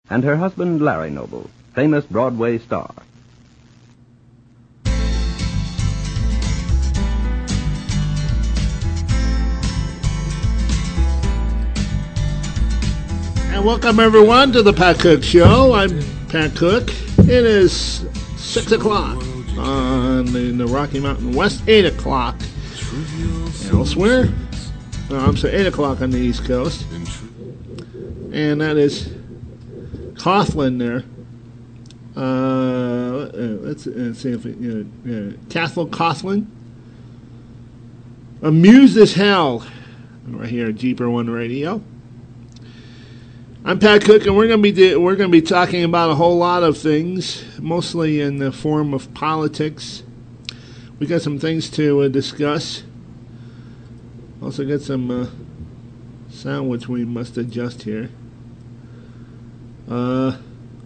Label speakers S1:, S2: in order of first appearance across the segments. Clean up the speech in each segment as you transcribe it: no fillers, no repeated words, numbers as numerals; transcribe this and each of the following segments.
S1: and her husband Larry Noble, famous Broadway star.
S2: And welcome everyone to the Pat Cook Show. I'm Pat Cook. It is 6 o'clock in the Rocky Mountain West, 8 o'clock elsewhere. I'm sorry, 8 o'clock on the East Coast. And that is Coughlin there. Let's see if Kathleen Coughlin. Amused as hell. Right here at Jeeper One Radio. I'm Pat Cook, and we're going to be talking about a whole lot of things, mostly in the form of politics. We got some things to discuss. Also got some sound which we must adjust here. Oh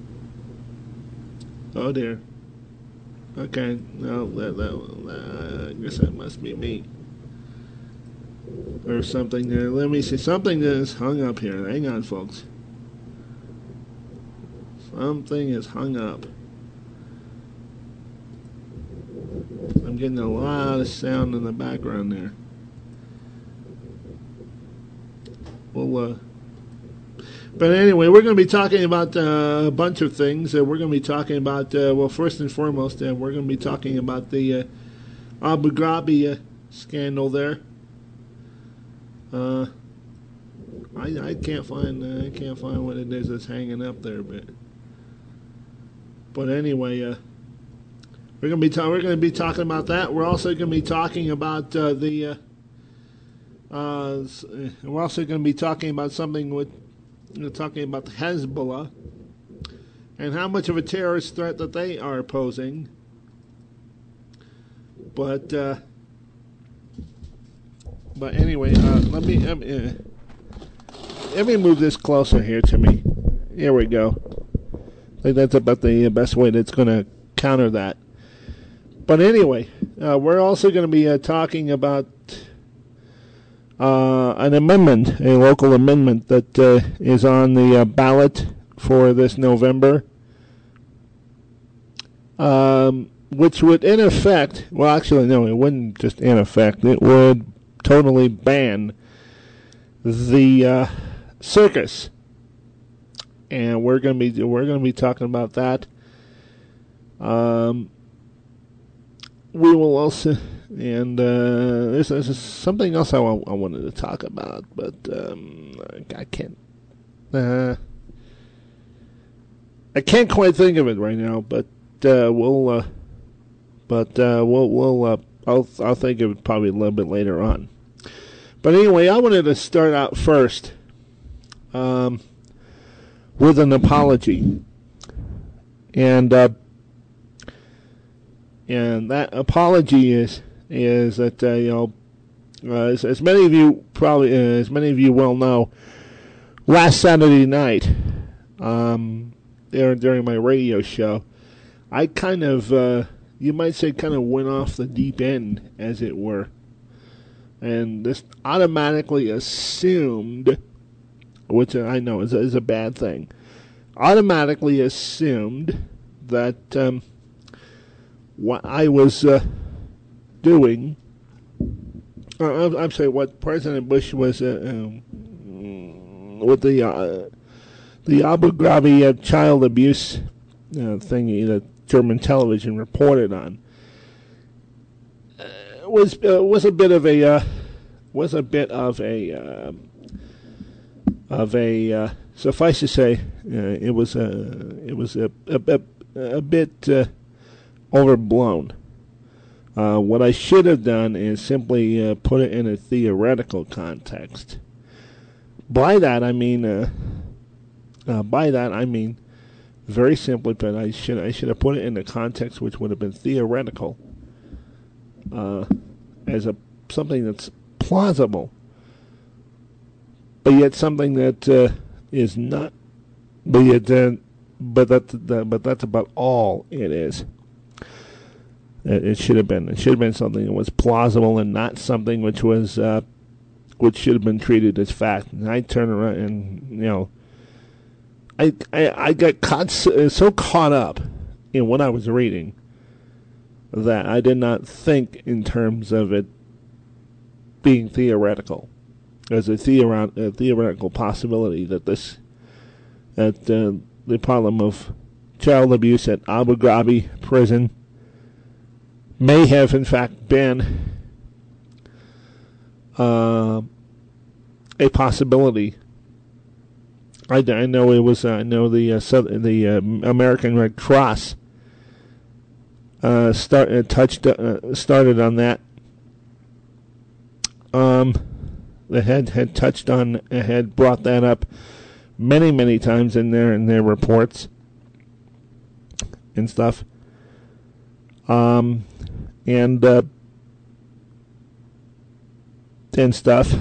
S2: dear. Okay, no, I guess that must be me. Or something there. Let me see. Something that is hung up here. Hang on, folks. Something is hung up. I'm getting a lot of sound in the background there. Well, but anyway, we're going to be talking about a bunch of things. We're going to be talking about, first and foremost, we're going to be talking about the Abu Ghraib scandal there. I can't find what it is that's hanging up there, but anyway, we're going to be talking about that. We're also going to be talking about we're also going to be talking about something talking about the Hezbollah and how much of a terrorist threat that they are posing. But anyway, let me move this closer here to me. Here we go. I think that's about the best way that's going to counter that. But anyway, we're also going to be talking about an amendment, a local amendment that is on the ballot for this November, which would in effect, well actually no, it wouldn't just in effect, it would totally ban the circus. And we're going to be talking about that. We will also, and there's something else I wanted to talk about, but I can't quite think of it right now. But I'll think of it probably a little bit later on. But anyway, I wanted to start out first with an apology, and that apology is that as many of you well know, last Saturday night, during my radio show, I kind of you might say kind of went off the deep end, as it were, and this automatically assumed, which I know is a bad thing, automatically assumed that what I was doing, I'm sorry, what President Bush was with the Abu Ghraib child abuse thingy that German television reported on, was a bit of a suffice to say, it was a bit overblown. What I should have done is simply put it in a theoretical context. By that I mean very simply, but I should have put it in a context which would have been theoretical, as something that's plausible, but yet something that is not. But that's about all it is. It should have been something that was plausible and not something which should have been treated as fact. And I turn around and I got so caught up in what I was reading that I did not think in terms of it being theoretical, as a theoretical possibility that the problem of child abuse at Abu Ghraib prison may have in fact been a possibility. I know it was. I know the American Red Cross started on that. They had touched on, had brought that up many times in their reports and stuff. And stuff.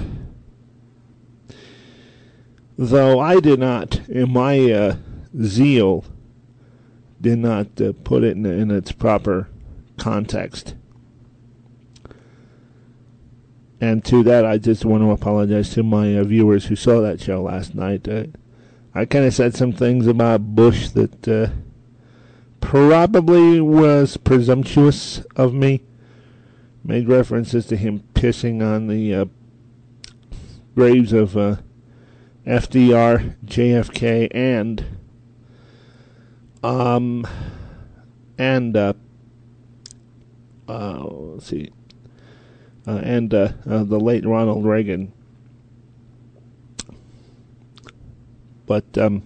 S2: Though I did not, in my zeal, did not put it in its proper context. And to that, I just want to apologize to my viewers who saw that show last night. I kind of said some things about Bush that probably was presumptuous of me. Made references to him pissing on the graves of FDR, JFK, and let's see, and the late Ronald Reagan. But in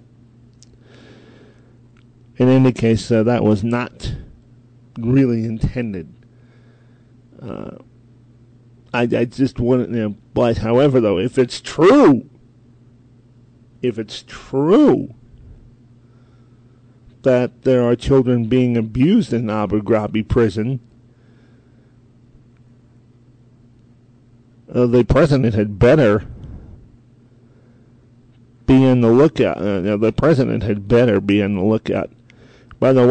S2: any case, that was not really intended. I just wanted, but however, though, if it's true that there are children being abused in Abu Ghraib prison, the president had better be on the lookout. The president had better be on the lookout. By the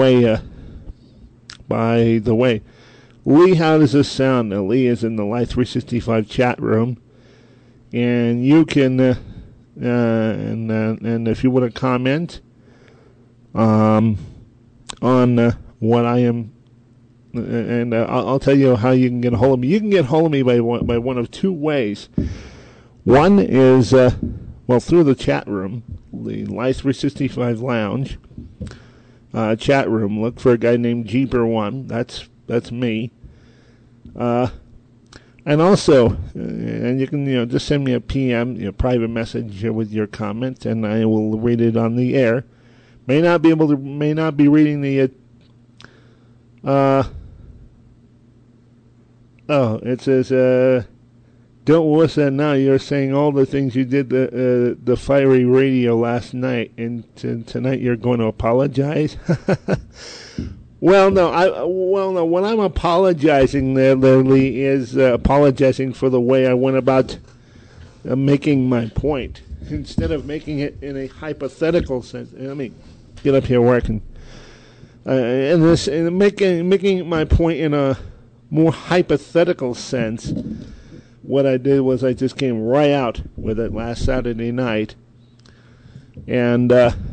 S2: way, Lee, how does this sound? Lee is in the Life 365 chat room, and you can, and if you want to comment on what I am, and I'll tell you how you can get a hold of me. You can get a hold of me by one of two ways. One is through the chat room, the Life 365 Lounge chat room. Look for a guy named Jeeper1. That's me. And also, and you can just send me a PM, private message with your comment, and I will read it on the air. May not be reading the. It says, don't listen now. You're saying all the things you did the fiery radio last night, and tonight you're going to apologize. Well, no. What I'm apologizing there, Lee, is apologizing for the way I went about making my point, instead of making it in a hypothetical sense. Let me get up here where I can. And making my point in a more hypothetical sense. What I did was I just came right out with it last Saturday night, and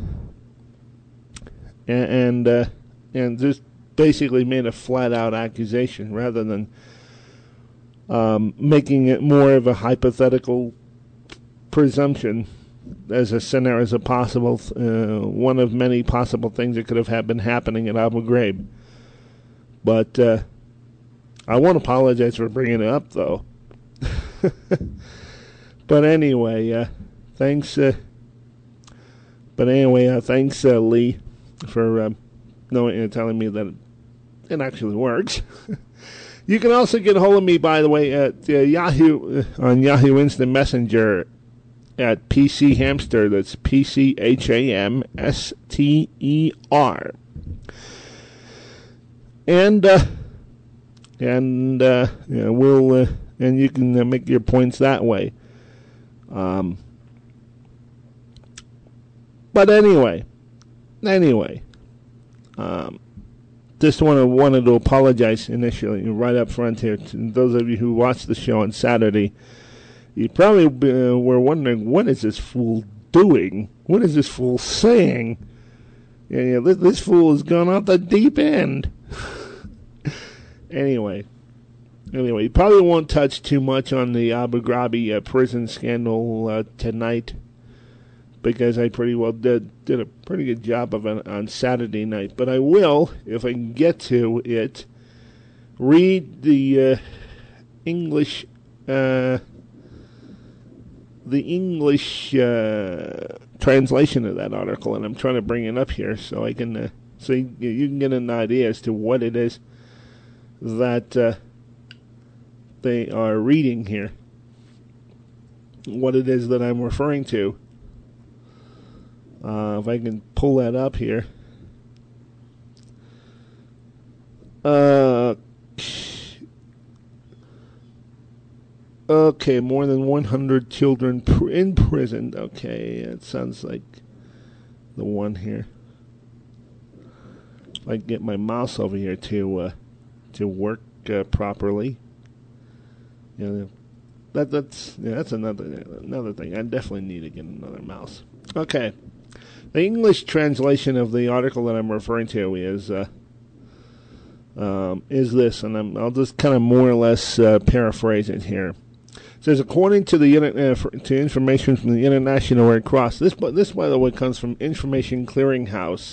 S2: just basically made a flat-out accusation rather than making it more of a hypothetical presumption as a scenario, as a possible one of many possible things that could have been happening at Abu Ghraib. But I won't apologize for bringing it up, though. But anyway, thanks. Thanks, Lee, for telling me that it actually works. You can also get a hold of me, by the way, at Yahoo on Yahoo Instant Messenger at PC Hamster. That's PCHAMSTER. And you can make your points that way. But anyway, just wanted to apologize initially, right up front here, to those of you who watched the show on Saturday. You probably were wondering, what is this fool doing? What is this fool saying? This fool has gone off the deep end. Anyway, you probably won't touch too much on the Abu Ghraib prison scandal tonight, because I pretty well did a pretty good job of it on Saturday night. But I will, if I can get to it, read the English translation of that article, and I'm trying to bring it up here so I can so you can get an idea as to what it is that they are reading here, what it is that I'm referring to. If I can pull that up here. Okay, more than 100 children imprisoned. Okay, it sounds like the one here. I can get my mouse over here to work properly. That's another thing. I definitely need to get another mouse. Okay, the English translation of the article that I'm referring to is this, and I'll just kind of more or less paraphrase it here. It says, according to the to information from the International Red Cross, this by the way comes from Information Clearinghouse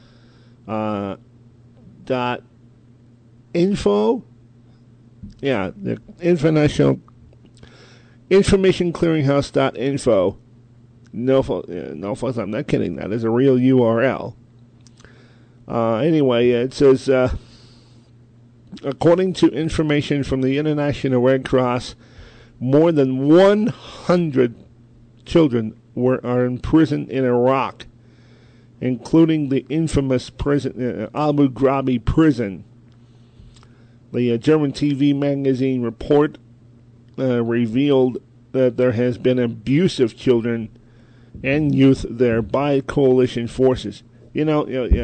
S2: .info. Yeah, the International Information Clearinghouse.info. No, folks, I'm not kidding. That is a real URL. Anyway, it says, according to information from the International Red Cross, more than 100 children are in prison in Iraq, including the infamous prison, Abu Ghraib prison. The German TV magazine report revealed that there has been abuse of children and youth there by coalition forces. Leo,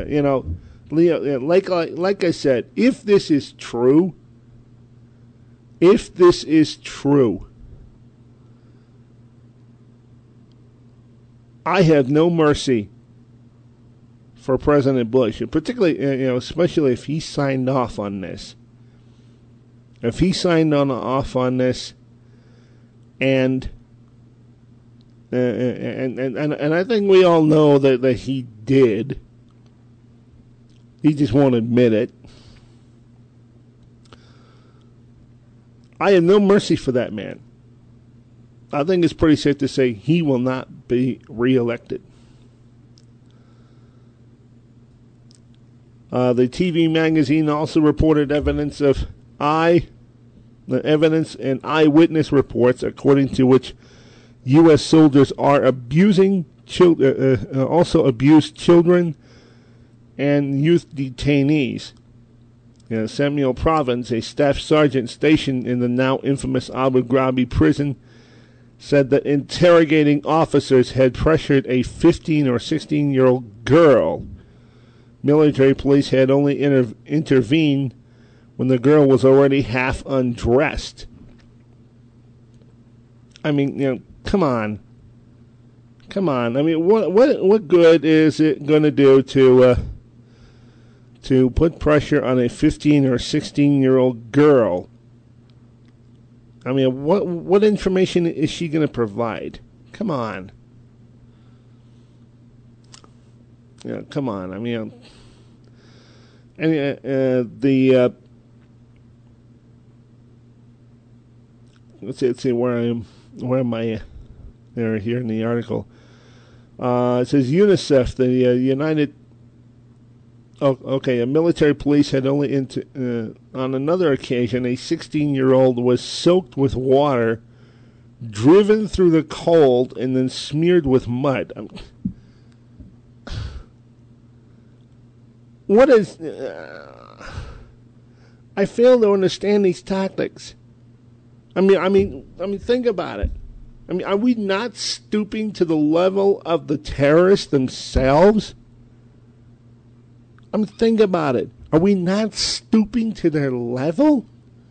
S2: like I said, if this is true, I have no mercy for President Bush, and particularly, especially if he signed off on this. If he signed off on this, and I think we all know that he did. He just won't admit it. I have no mercy for that man. I think it's pretty safe to say he will not be reelected. The TV magazine also reported evidence and eyewitness reports, according to which U.S. soldiers are abusing also abused children and youth detainees. Samuel Provins, a staff sergeant stationed in the now infamous Abu Ghraib prison, said that interrogating officers had pressured a 15 or 16-year-old girl. Military police had only intervened when the girl was already half undressed. I mean, come on. I mean, what good is it going to do to put pressure on a 15 or 16-year-old girl? I mean, what information is she going to provide? Come on. Come on. I mean, let's see where am I? There, here in the article. It says UNICEF, the United. Oh, okay. Military police had only on another occasion, a 16-year-old was soaked with water, driven through the cold, and then smeared with mud. What is? I fail to understand these tactics. I mean, think about it. I mean, are we not stooping to the level of the terrorists themselves? I mean, think about it. Are we not stooping to their level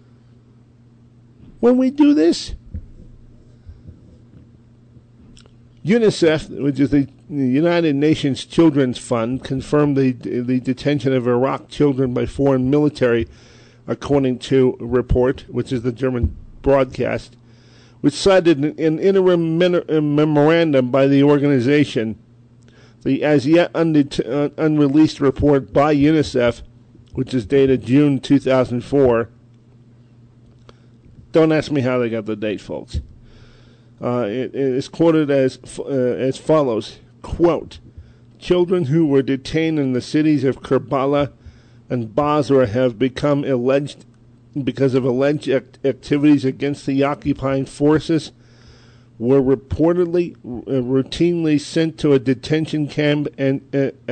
S2: when we do this? UNICEF, which is the United Nations Children's Fund, confirmed the detention of Iraq children by foreign military, according to a report, which is the German broadcast, which cited an interim memorandum by the organization. The as yet unreleased report by UNICEF, which is dated June 2004. Don't ask me how they got the date, folks. It is quoted as follows, quote, "Children who were detained in the cities of Karbala and Basra have become alleged because of alleged activities against the occupying forces were reportedly routinely sent to a detention camp at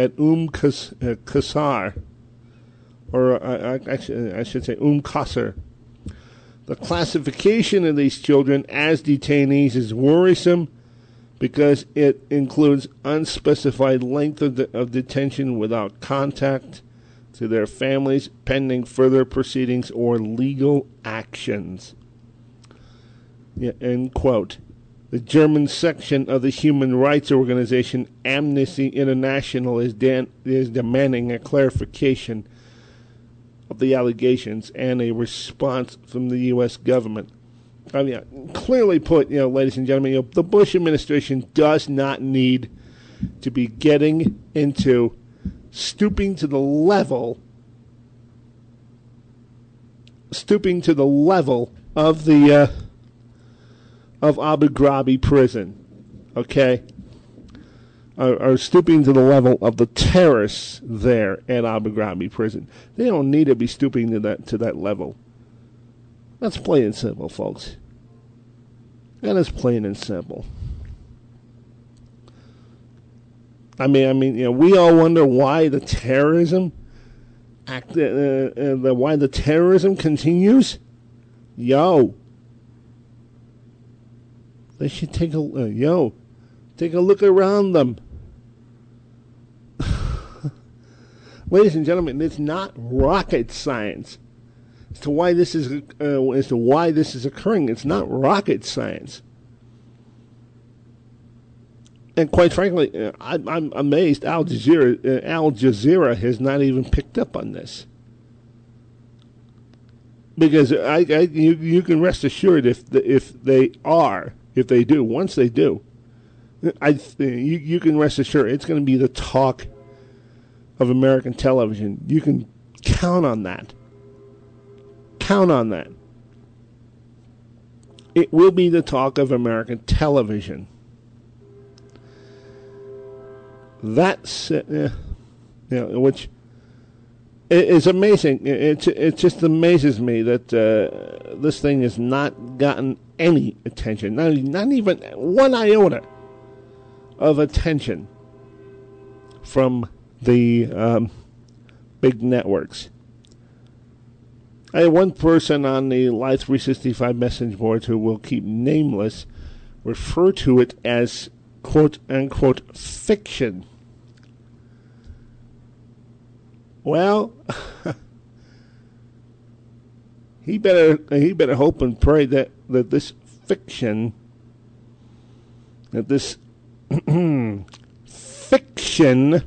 S2: Qasr, or I should say Qasr. The classification of these children as detainees is worrisome because it includes unspecified length of detention without contact to their families pending further proceedings or legal actions." Yeah, end quote. The German section of the human rights organization Amnesty International is demanding a clarification of the allegations and a response from the U.S. government. I mean, clearly put, ladies and gentlemen, the Bush administration does not need to be getting into stooping to the level of the of Abu Ghraib prison, okay? Are stooping to the level of the terrorists there at Abu Ghraib prison. They don't need to be stooping to that level. That's plain and simple, folks. That is plain and simple. I mean, we all wonder why the terrorism why the terrorism continues. They should take a look around them. Ladies and gentlemen, it's not rocket science as to why this is occurring. It's not rocket science. And quite frankly, I'm amazed Al Jazeera has not even picked up on this. Because you can rest assured if they do, once they do, you can rest assured it's going to be the talk of American television. You can count on that. Count on that. It will be the talk of American television. That's which is amazing. It just amazes me that this thing has not gotten any attention, not even one iota of attention from the big networks. I had one person on the Live 365 message board who will keep nameless refer to it as quote-unquote fiction. Well, he better hope and pray that this fiction, fiction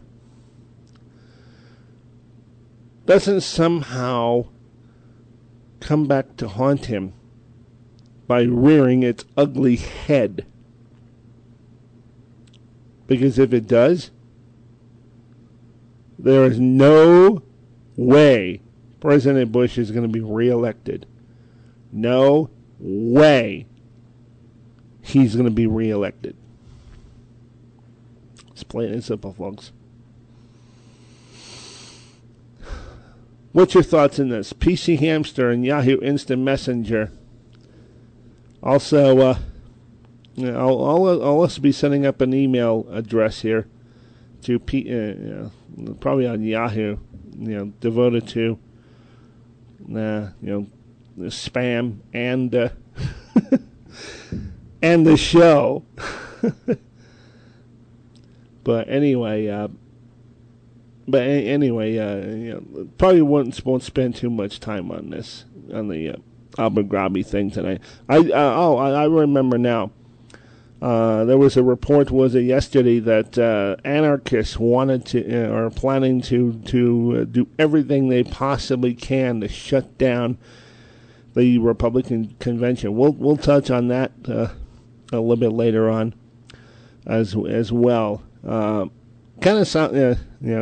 S2: doesn't somehow come back to haunt him by rearing its ugly head. Because if it does, there is no way President Bush is going to be reelected. No way he's going to be reelected. It's plain and simple, folks. What's your thoughts on this? PC Hamster and Yahoo Instant Messenger. Also, I'll also be setting up an email address here to probably on Yahoo, devoted to spam and and the show. But anyway, probably won't spend too much time on this, on the Abu Ghraib thing tonight. I remember now. There was a report, was it yesterday, that anarchists wanted to, are planning to do everything they possibly can to shut down the Republican convention. We'll touch on that a little bit later on, as well. Kind of sound,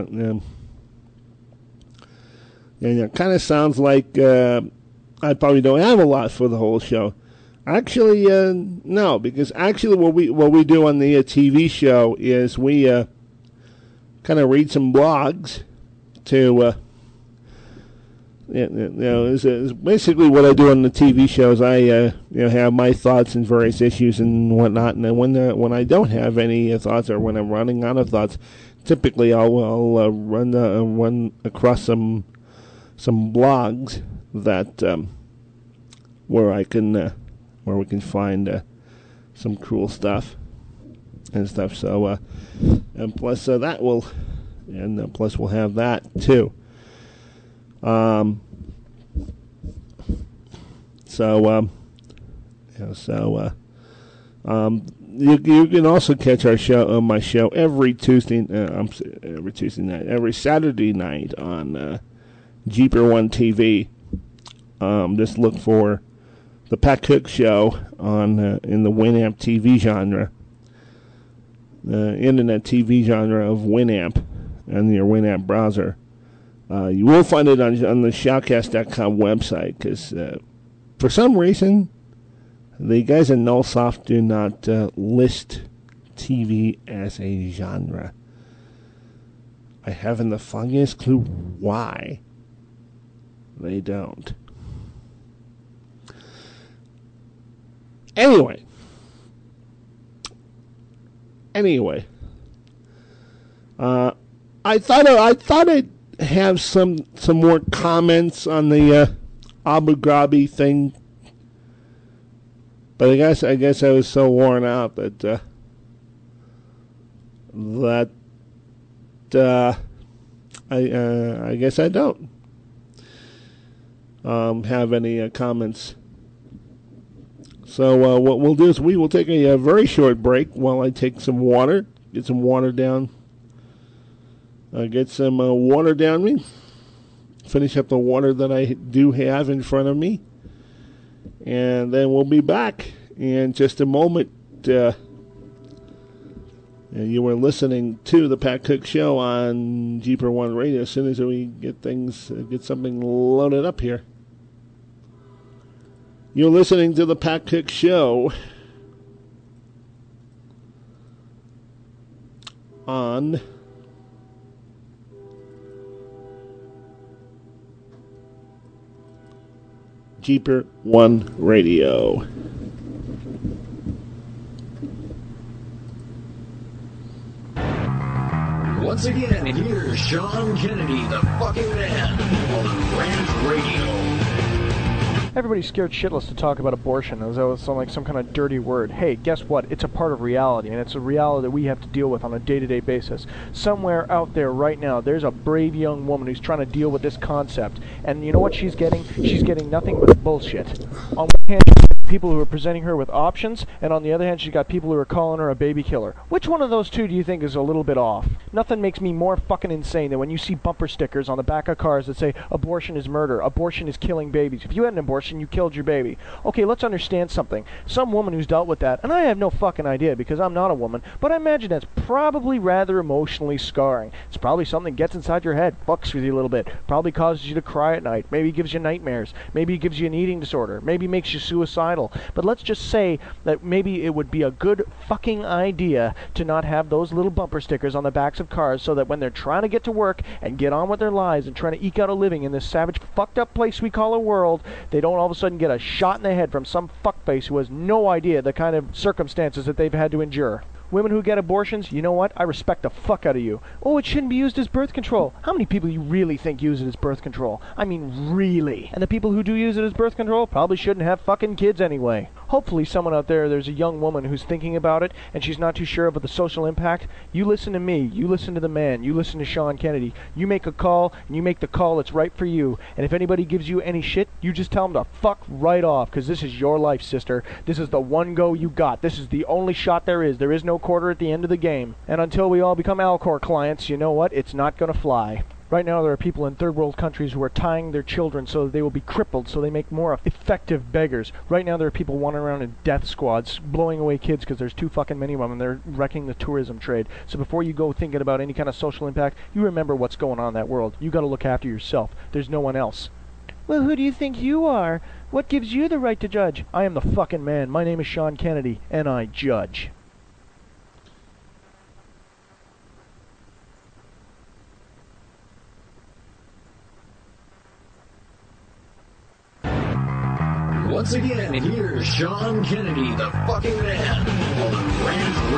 S2: kind of sounds like I probably don't have a lot for the whole show. Actually, no, because actually what we do on the TV show is we kind of read some blogs to, is basically what I do on the TV shows. I have my thoughts on various issues and whatnot, and then when I don't have any thoughts or when I'm running out of thoughts, typically I'll run across some blogs that where we can find some cool stuff and stuff. So, and plus plus we'll have that too. You can also catch our show, my show, every Saturday night on Jeeper One TV. Just look for the Pat Cook Show on in the Winamp TV genre, the internet TV genre of Winamp, and your Winamp browser. You will find it on the Shoutcast.com website, because for some reason the guys at Nullsoft do not list TV as a genre. I haven't the foggiest clue why they don't. Anyway, I thought I'd have some more comments on the Abu Ghraib thing, but I guess I was so worn out that I guess I don't have any comments. So what we'll do is we will take a very short break while I take some water, get some water down, me, finish up the water that I do have in front of me, and then we'll be back in just a moment. You were listening to the Pat Cook Show on Jeeper One Radio. As soon as we get something loaded up here. You're listening to the Pat Cook Show on Jeeper One Radio.
S3: Once again, here's Sean Kennedy, the fucking man, on Rant Radio.
S4: Everybody's scared shitless to talk about abortion as though it's like some kind of dirty word. Hey, guess what? It's a part of reality, and it's a reality that we have to deal with on a day-to-day basis. Somewhere out there right now, there's a brave young woman who's trying to deal with this concept, and you know what she's getting? She's getting nothing but bullshit. On one hand, people who are presenting her with options, and on the other hand, she's got people who are calling her a baby killer. Which one of those two do you think is a little bit off? Nothing makes me more fucking insane than when you see bumper stickers on the back of cars that say, abortion is murder, abortion is killing babies. If you had an abortion, you killed your baby. Okay, let's understand something. Some woman who's dealt with that, and I have no fucking idea because I'm not a woman, but I imagine that's probably rather emotionally scarring. It's probably something that gets inside your head, fucks with you a little bit, probably causes you to cry at night, maybe gives you nightmares, maybe gives you an eating disorder, maybe makes you suicidal. But let's just say that maybe it would be a good fucking idea to not have those little bumper stickers on the backs of cars, so that when they're trying to get to work and get on with their lives and trying to eke out a living in this savage fucked up place we call a world, they don't all of a sudden get a shot in the head from some fuckface who has no idea the kind of circumstances that they've had to endure. Women who get abortions, you know what? I respect the fuck out of you. Oh, it shouldn't be used as birth control. How many people you really think use it as birth control? I mean, really. And the people who do use it as birth control probably shouldn't have fucking kids anyway. hopefully someone out there's a young woman who's thinking about it, and she's not too sure about the social impact. You listen to me. You listen to the man. You listen to Sean Kennedy. You make a call, and you make the call that's right for you. And if anybody gives you any shit, you just tell them to fuck right off, because this is your life, sister. This is the one go you got. This is the only shot there is. There is no quarter at the end of the game. And until we all become Alcor clients, you know what? It's not going to fly. Right now there are people in third world countries who are tying their children so that they will be crippled so they make more effective beggars. Right now there are people wandering around in death squads blowing away kids because there's too fucking many of them and they're wrecking the tourism trade. So before you go thinking about any kind of social impact, you remember what's going on in that world. You got to look after yourself. There's no one else. Well, who do you think you are? What gives you the right to judge? I am the fucking man. My name is Sean Kennedy, and I judge.
S3: Once again, here's Sean Kennedy, the fucking man, on the Rant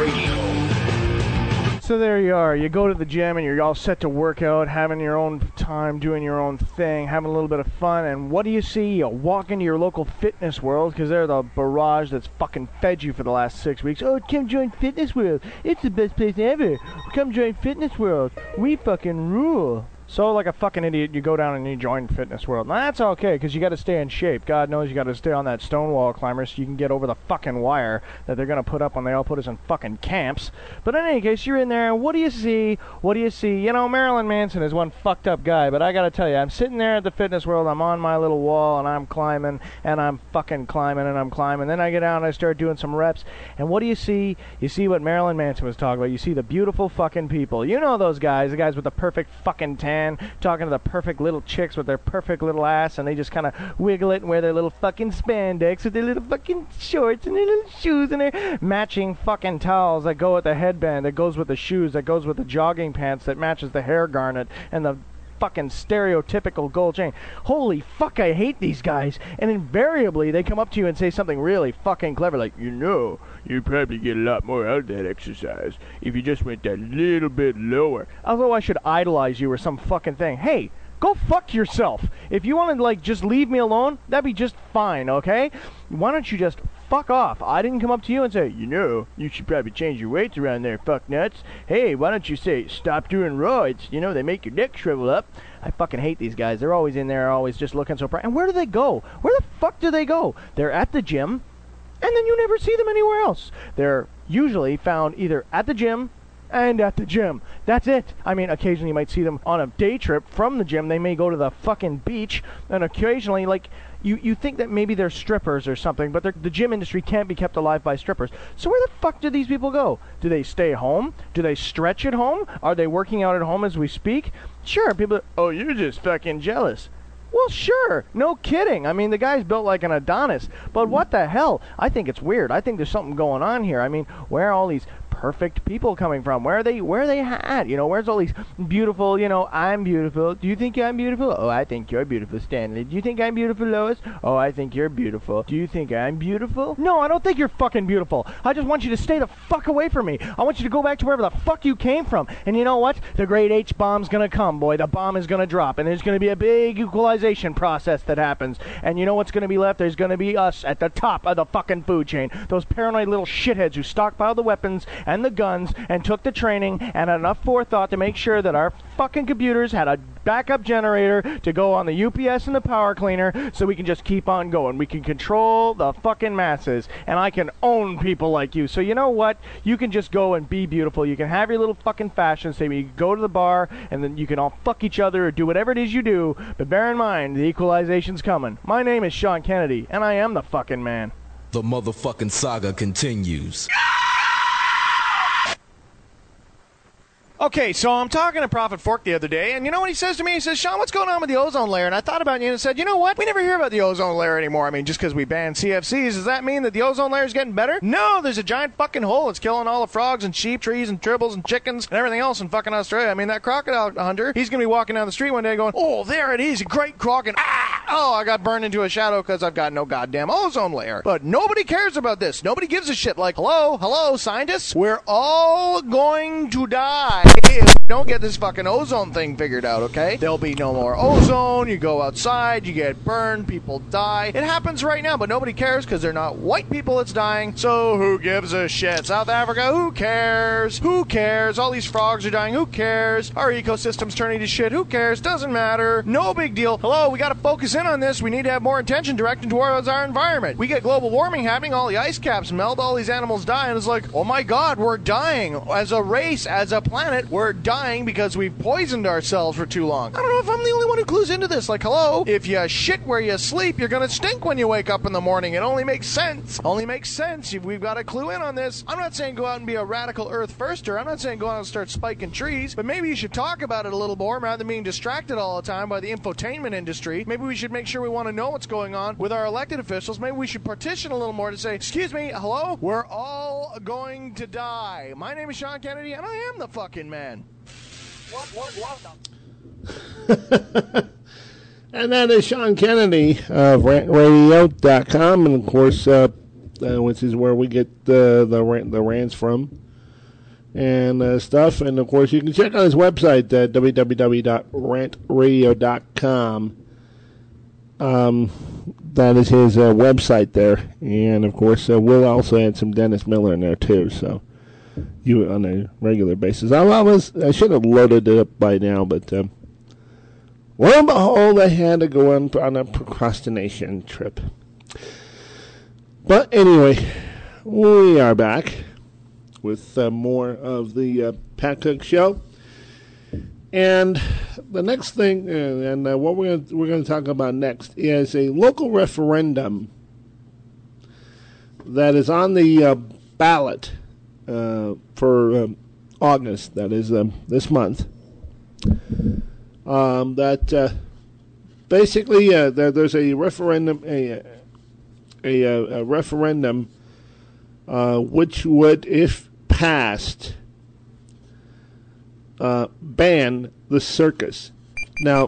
S3: Radio.
S4: So there you are. You go to the gym and you're all set to work out, having your own time, doing your own thing, having a little bit of fun, and what do you see? You walk into your local Fitness World, because they're the barrage that's fucking fed you for the last 6 weeks. Oh, come join Fitness World. It's the best place ever. Come join Fitness World. We fucking rule. So, like a fucking idiot, you go down and you join Fitness World. Now, that's okay, because you got to stay in shape. God knows you got to stay on that stone wall climber so you can get over the fucking wire that they're going to put up when they all put us in fucking camps. But in any case, you're in there, and what do you see? What do you see? You know, Marilyn Manson is one fucked up guy, but I got to tell you, I'm sitting there at the Fitness World, I'm on my little wall, and I'm climbing, and I'm fucking climbing, and I'm climbing. Then I get down and I start doing some reps, and what do you see? You see what Marilyn Manson was talking about. You see the beautiful fucking people. You know those guys, the guys with the perfect fucking tan, talking to the perfect little chicks with their perfect little ass, and they just kind of wiggle it and wear their little fucking spandex with their little fucking shorts and their little shoes and their matching fucking towels that go with the headband, that goes with the shoes, that goes with the jogging pants, that matches the hair garnet and the fucking stereotypical gold chain. Holy fuck, I hate these guys. And invariably they come up to you and say something really fucking clever, like, you know, you'd probably get a lot more out of that exercise if you just went that little bit lower. Although I should idolize you or some fucking thing. Hey, go fuck yourself. If you want to, like, just leave me alone, that'd be just fine, okay? Why don't you just fuck off? I didn't come up to you and say, you know, you should probably change your weights around there, fuck nuts. Hey, why don't you say, stop doing roids? You know, they make your neck shrivel up. I fucking hate these guys. They're always in there, always just looking so proud. And where do they go? Where the fuck do they go? They're at the gym, and then you never see them anywhere else. They're usually found either at the gym and at the gym. That's it. I mean, occasionally you might see them on a day trip from the gym. They may go to the fucking beach, and occasionally, like, you think that maybe they're strippers or something, but the gym industry can't be kept alive by strippers. So where the fuck do these people go? Do they stay home? Do they stretch at home? Are they working out at home as we speak? Sure, people, oh, you're just fucking jealous. Well, sure. No kidding. I mean, the guy's built like an Adonis. But what the hell? I think it's weird. I think there's something going on here. I mean, where are all these perfect people coming from? Where are they at? You know, where's all these beautiful, you know, I'm beautiful. Do you think I'm beautiful? Oh, I think you're beautiful, Stanley. Do you think I'm beautiful, Lois? Oh, I think you're beautiful. Do you think I'm beautiful? No, I don't think you're fucking beautiful. I just want you to stay the fuck away from me. I want you to go back to wherever the fuck you came from. And you know what? The great H-bomb's gonna come, boy. The bomb is gonna drop. And there's gonna be a big equalization process that happens. And you know what's gonna be left? There's gonna be us at the top of the fucking food chain. Those paranoid little shitheads who stockpiled the weapons and the guns and took the training and had enough forethought to make sure that our fucking computers had a backup generator to go on the UPS and the power cleaner so we can just keep on going. We can control the fucking masses, and I can own people like you. So you know what? You can just go and be beautiful. You can have your little fucking fashion statement. You can go to the bar and then you can all fuck each other or do whatever it is you do, but bear in mind the equalization's coming. My name is Sean Kennedy, and I am the fucking man.
S5: The motherfucking saga continues.
S4: Okay, so I'm talking to Prophet Fork the other day, and you know what he says to me? He says, Sean, what's going on with the ozone layer? And I thought about you and said, you know what? We never hear about the ozone layer anymore. I mean, just because we banned CFCs, does that mean that the ozone layer is getting better? No, there's a giant fucking hole. It's killing all the frogs and sheep, trees and tribbles and chickens and everything else in fucking Australia. I mean, that crocodile hunter, he's going to be walking down the street one day going, oh, there it is, a great croc, and oh, I got burned into a shadow because I've got no goddamn ozone layer. But nobody cares about this. Nobody gives a shit. Like, hello, scientists? We're all going to die if don't get this fucking ozone thing figured out, okay? There'll be no more ozone. You go outside, you get burned, people die. It happens right now, but nobody cares because they're not white people that's dying. So who gives a shit? South Africa, who cares? Who cares? All these frogs are dying. Who cares? Our ecosystem's turning to shit. Who cares? Doesn't matter. No big deal. Hello, we got to focus in on this. We need to have more attention directed towards our environment. We get global warming happening, all the ice caps melt, all these animals die, and it's like, oh my god, we're dying. As a race, as a planet, we're dying because we've poisoned ourselves for too long. I don't know if I'm the only one who clues into this. Like, hello, if you shit where you sleep, you're gonna stink when you wake up in the morning. It only makes sense. Only makes sense. We've got to clue in on this. I'm not saying go out and be a radical earth firster. I'm not saying go out and start spiking trees, but maybe you should talk about it a little more rather than being distracted all the time by the infotainment industry. Maybe we should make sure we want to know what's going on with our elected officials. Maybe we should partition a little more to say, excuse me, hello, we're all going to die. My name is Sean Kennedy, and I am the fucking man.
S2: And that is Sean Kennedy of rantradio.com, and of course, which is where we get the rants from and stuff. And of course, you can check out his website at www.rantradio.com. That is his website there, and of course, we'll also add some Dennis Miller in there too. So you on a regular basis. I should have loaded it up by now, but lo and behold, I had to go on a procrastination trip. But anyway, we are back with more of the Pat Cook Show. And the next thing, and what we're going to talk about next, is a local referendum that is on the ballot for August. That is this month. That basically there's a referendum, a referendum which would, if passed, ban the circus. Now,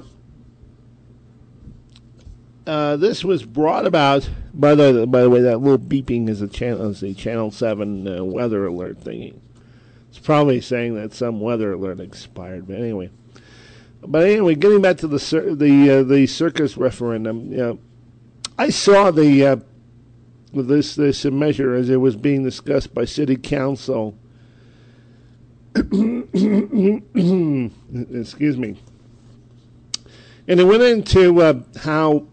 S2: this was brought about by the way. That little beeping is a Channel 7 weather alert thingy. It's probably saying that some weather alert expired. But anyway, getting back to the circus referendum. You know, I saw this measure as it was being discussed by City Council. Excuse me. And it went into how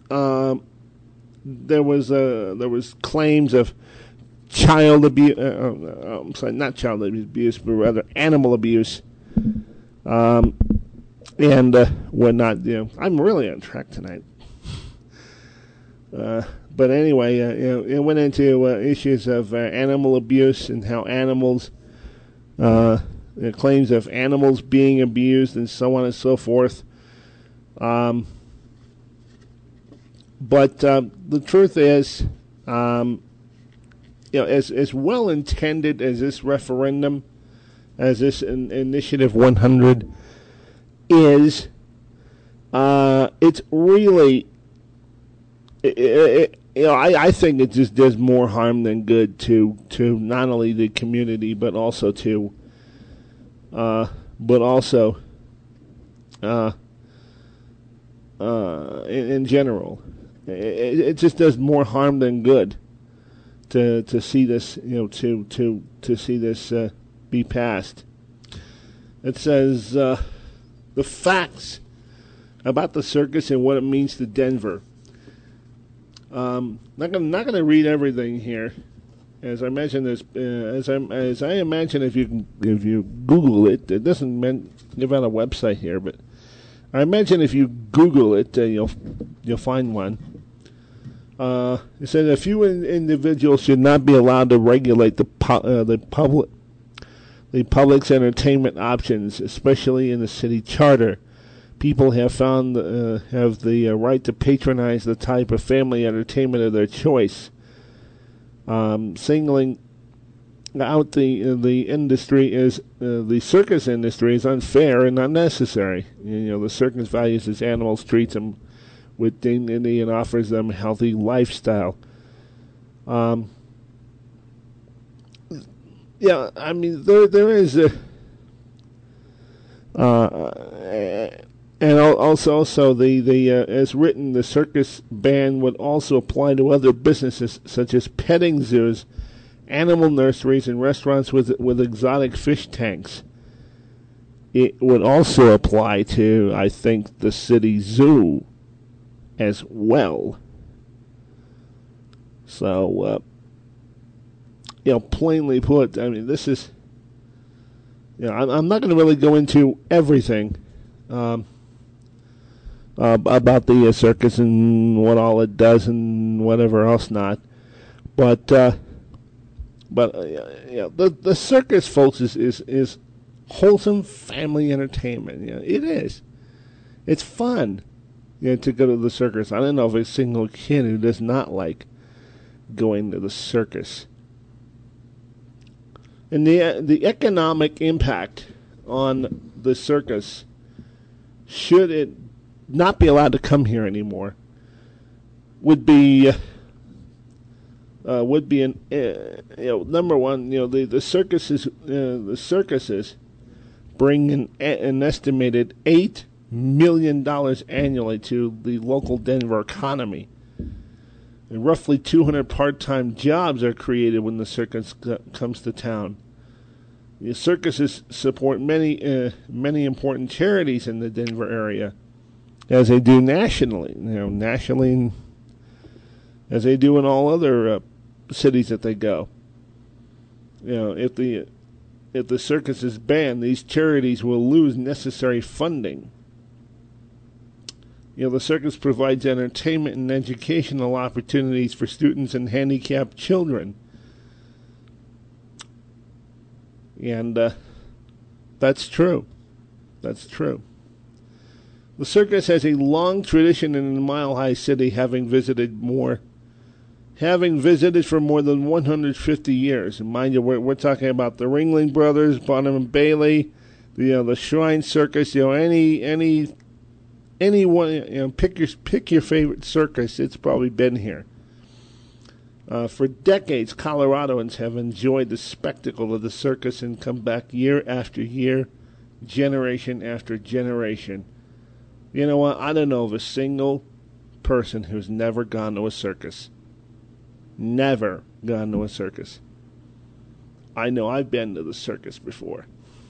S2: there was claims of child abuse. I'm sorry, not child abuse, but rather animal abuse, and whatnot. You know, I'm really on track tonight. But anyway, it went into issues of animal abuse and how animals. Claims of animals being abused and so on and so forth. But the truth is, as well intended as this referendum, as this Initiative 100 is, it's really, I think it just does more harm than good to not only the community but also to in general. It just does more harm than good to see this, to see this be passed. It says the facts about the circus and what it means to Denver. Not gonna read everything here. As I mentioned, as I imagine, if you Google it, it doesn't give out a website here, but I imagine if you Google it, you'll find one. It says a few individuals should not be allowed to regulate the public's entertainment options, especially in the city charter. People have found have the right to patronize the type of family entertainment of their choice. Singling out the industry is the circus industry is unfair and unnecessary. The circus values its animals, treats them with dignity, and offers them a healthy lifestyle. I mean there is And also the as written, the circus ban would also apply to other businesses such as petting zoos, animal nurseries, and restaurants with exotic fish tanks. It would also apply to, I think, the city zoo as well. So, plainly put, I mean, this is, I'm not going to really go into everything about the circus and what all it does and whatever else not, but the circus, folks, is wholesome family entertainment. It is. It's fun, to go to the circus. I don't know of a single kid who does not like going to the circus. And the economic impact on the circus, should it not be allowed to come here anymore, would be number one. The circuses bring in an estimated $8 million annually to the local Denver economy. And roughly 200 part-time jobs are created when the circus comes to town. The circuses support many important charities in the Denver area, as they do nationally. As they do in all other cities that they go. If the circus is banned, these charities will lose necessary funding. The circus provides entertainment and educational opportunities for students and handicapped children. And that's true. That's true. The circus has a long tradition in the Mile High City, having visited for more than 150 years. And mind you, we're talking about the Ringling Brothers, Barnum and Bailey, the Shrine Circus. Anyone, pick your favorite circus. It's probably been here. For decades, Coloradoans have enjoyed the spectacle of the circus and come back year after year, generation after generation. You know what? I don't know of a single person who's never gone to a circus. Never gone to a circus. I know I've been to the circus before.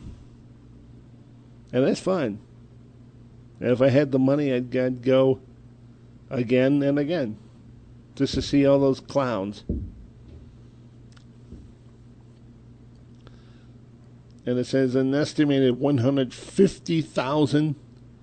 S2: And that's fun. And if I had the money, I'd go again and again, just to see all those clowns. And it says an estimated 150,000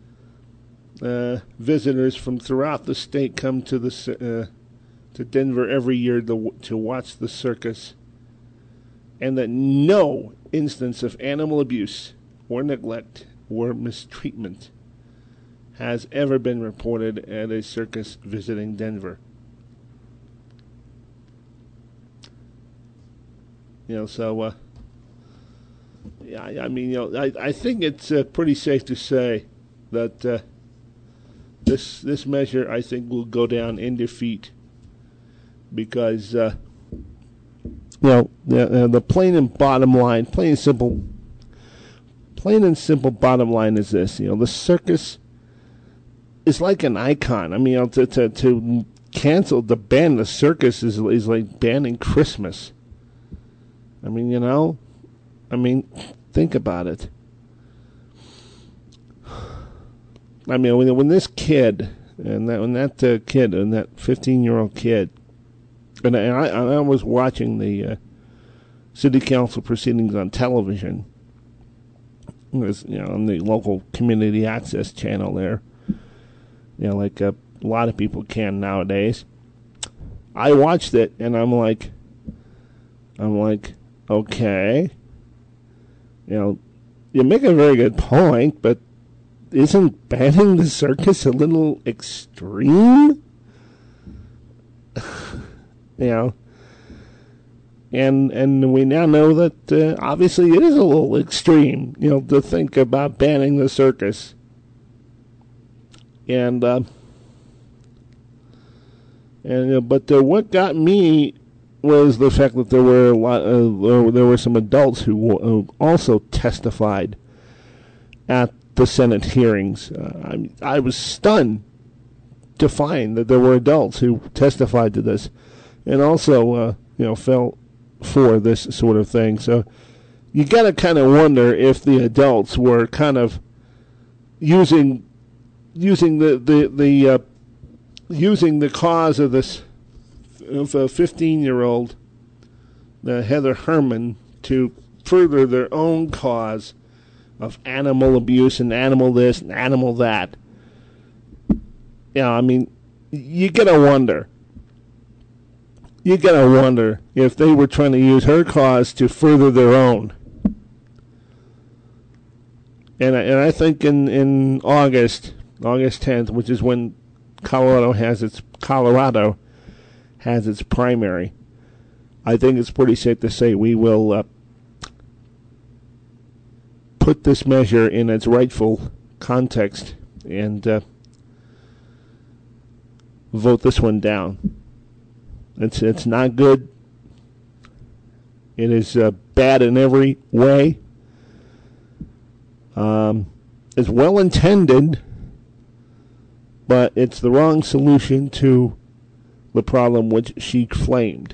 S2: visitors from throughout the state come to to Denver every year to watch the circus, and that no instance of animal abuse or neglect or mistreatment has ever been reported at a circus visiting Denver. So I think it's pretty safe to say that this measure, I think, will go down in defeat, because the plain and simple bottom line is this: the circus is like an icon. I mean, to cancel, to ban the circus is like banning Christmas. I mean, think about it. I mean, when this kid, and that 15-year-old kid, and I was watching the city council proceedings on television. It was, on the local community access channel there. Like a lot of people can nowadays. I watched it, and I'm like, okay, you make a very good point, but isn't banning the circus a little extreme? And we now know that obviously it is a little extreme, to think about banning the circus. But what got me was the fact that there were some adults who also testified at the Senate hearings. I was stunned to find that there were adults who testified to this and also, fell for this sort of thing. So you got to kind of wonder if the adults were kind of using the cause of this of a 15-year-old, Heather Herman, to further their own cause of animal abuse and animal this and animal that. I mean, you gotta wonder. You gotta wonder if they were trying to use her cause to further their own. And I think in August 10th, which is when Colorado has its primary, I think it's pretty safe to say we will put this measure in its rightful context and vote this one down. It's not good. It is bad in every way. It's well intended, but it's the wrong solution to the problem which she claimed.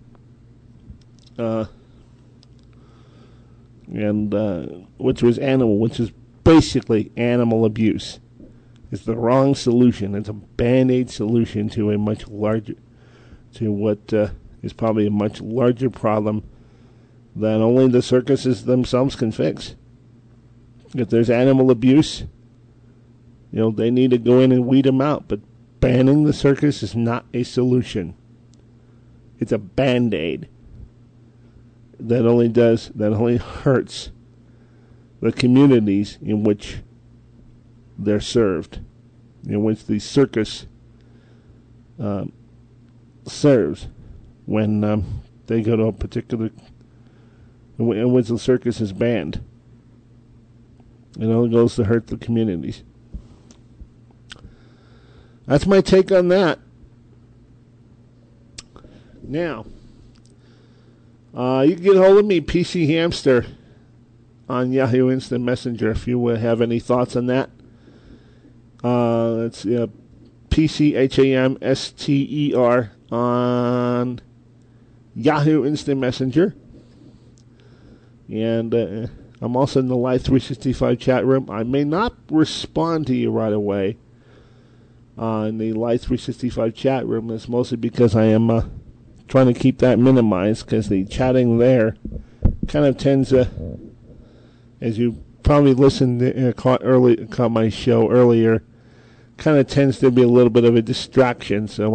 S2: Which is basically animal abuse. It's the wrong solution. It's a Band-Aid solution to what is probably a much larger problem that only the circuses themselves can fix. If there's animal abuse, they need to go in and weed them out. But banning the circus is not a solution. It's a Band-Aid that only hurts the communities in which they're served, in which the circus serves when they go to a particular, in which the circus is banned. It only goes to hurt the communities. That's my take on that. Now, you can get hold of me, PC Hamster, on Yahoo Instant Messenger if you have any thoughts on that. It's PCHAMSTER on Yahoo Instant Messenger. And I'm also in the Live 365 chat room. I may not respond to you right away in the Live 365 chat room. It's mostly because I am trying to keep that minimized, because the chatting there kind of tends to, as you probably listened to, caught my show earlier, kind of tends to be a little bit of a distraction. So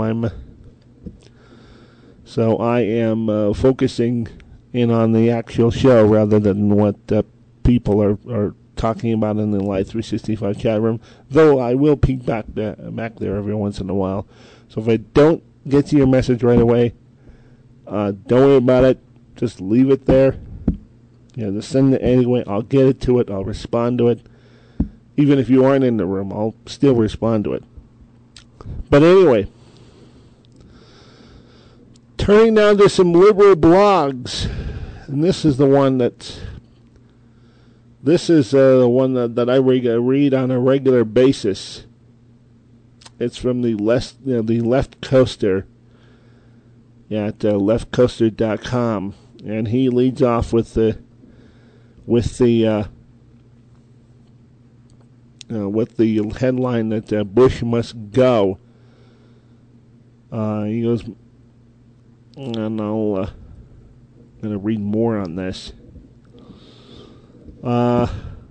S2: I am focusing in on the actual show rather than what people are talking about in the Live 365 chat room. Though I will peek back there every once in a while. So if I don't get to your message right away, don't worry about it. Just leave it there. Just send it anyway. I'll get to it. I'll respond to it. Even if you aren't in the room, I'll still respond to it. But anyway, turning now to some liberal blogs, and this is the one that I read on a regular basis. It's from the Left Coaster at leftcoaster.com, and he leads off with the headline that Bush must go. He goes, and I'm going to read more on this. My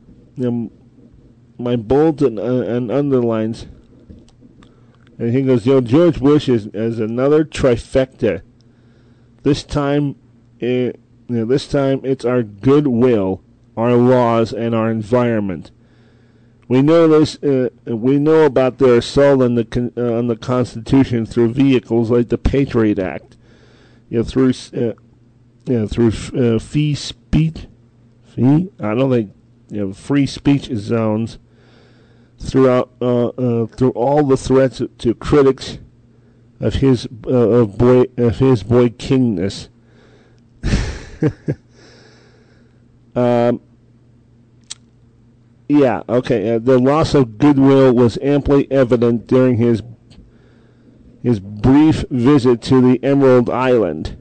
S2: bold and underlines, and he goes, George Bush is another trifecta. This time it's our goodwill, our laws, and our environment. We know this. We know about their assault on the Constitution through vehicles like the Patriot Act, through free speech zones, through all the threats to critics of his boy Kingness. Yeah, okay. The loss of goodwill was amply evident during his brief visit to the Emerald Island,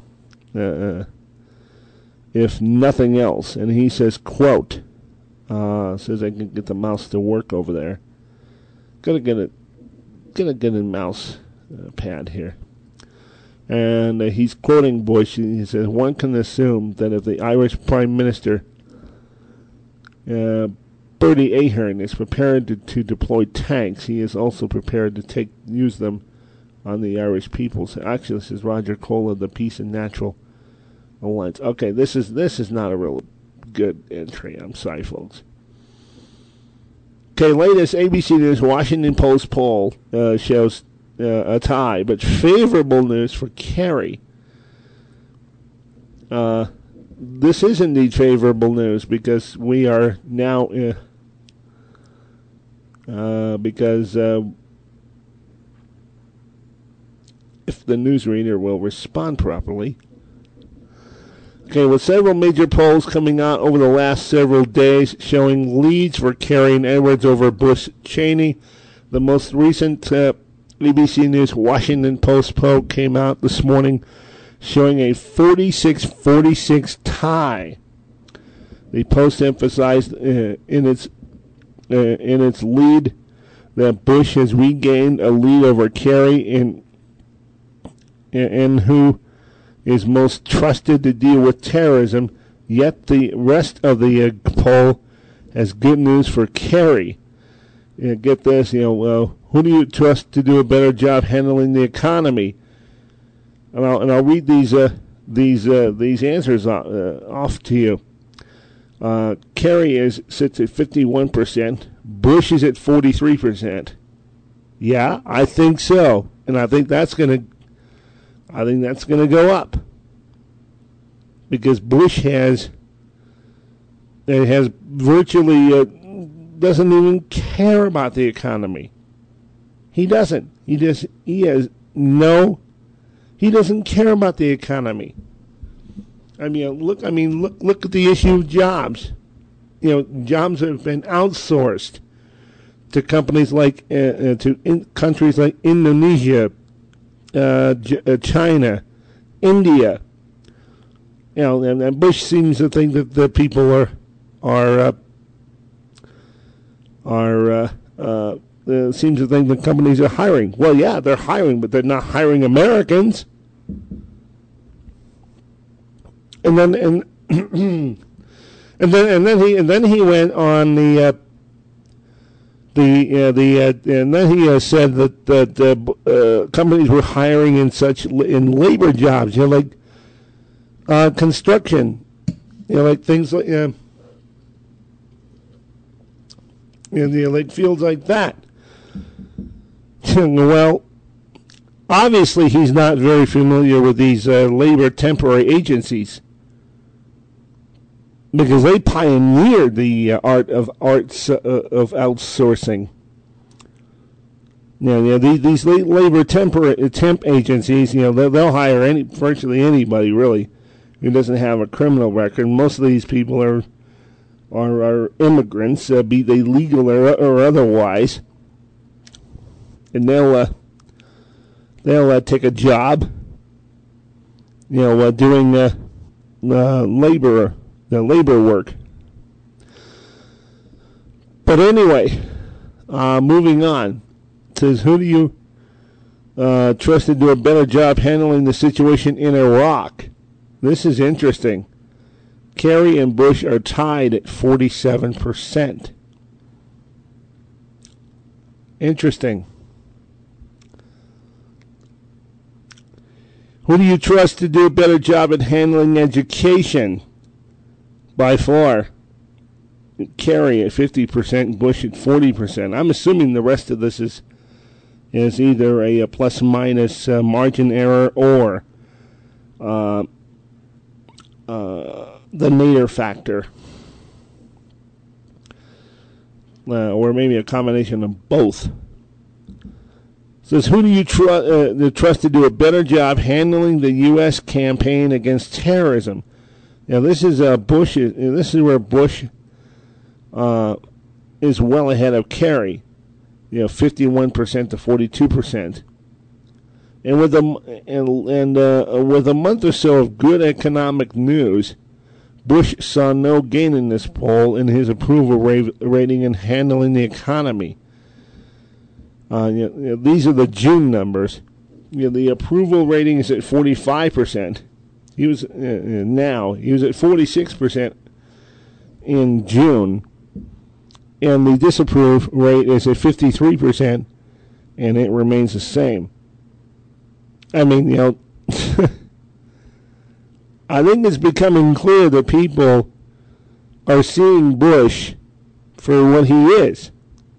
S2: if nothing else. And he says, quote, says I can get the mouse to work over there. Gonna get a mouse pad here. And he's quoting Bush. He says, one can assume that if the Irish Prime Minister Bertie Ahern is prepared to deploy tanks, he is also prepared to use them on the Irish people. So actually, this is Roger Cole of the Peace and Natural Alliance. Okay, this is not a real good entry. I'm sorry, folks. Okay, latest ABC News Washington Post poll shows a tie, but favorable news for Kerry. This is indeed favorable news because we are now because if the newsreader will respond properly. Okay, with several major polls coming out over the last several days showing leads for Kerry and Edwards over Bush Cheney, the most recent ABC News Washington Post poll came out this morning showing a 46-46 tie. The Post emphasized in its lead that Bush has regained a lead over Kerry and who is most trusted to deal with terrorism, yet the rest of the poll has good news for Kerry. Get this, who do you trust to do a better job handling the economy? And I'll read these answers off to you. Kerry sits at 51%. Bush is at 43%. Yeah, I think so, and I think that's gonna go up because Bush has virtually doesn't even care about the economy. He doesn't. He doesn't care about the economy. Look at the issue of jobs. Jobs have been outsourced to companies like countries like Indonesia, China, India. And Bush seems to think that the people seems to think the companies are hiring. Well, yeah, they're hiring, but they're not hiring Americans. And then he went on and then he said that companies were hiring in labor jobs, like construction, like things like like fields like that. Well, obviously he's not very familiar with these labor temporary agencies, because they pioneered the art of outsourcing. These labor temp agencies, they'll hire virtually anybody really who doesn't have a criminal record. Most of these people are immigrants, be they legal or otherwise, and they'll take a job, doing labor work. But anyway, moving on. It says, who do you trust to do a better job handling the situation in Iraq? This is interesting. Kerry and Bush are tied at 47%. Interesting. Who do you trust to do a better job at handling education? By far, Kerry at 50%, Bush at 40%. I'm assuming the rest of this is either a plus-minus margin error or the Nader factor, or maybe a combination of both. It says, who do you trust to do a better job handling the U.S. campaign against terrorism? Now, this is Bush. This is where Bush is well ahead of Kerry, 51% to 42%. And with a month or so of good economic news, Bush saw no gain in this poll in his approval rating in handling the economy. These are the June numbers. The approval rating is at 45%. He was at 46% in June, and the disapprove rate is at 53%, and it remains the same. I mean, I think it's becoming clear that people are seeing Bush for what he is.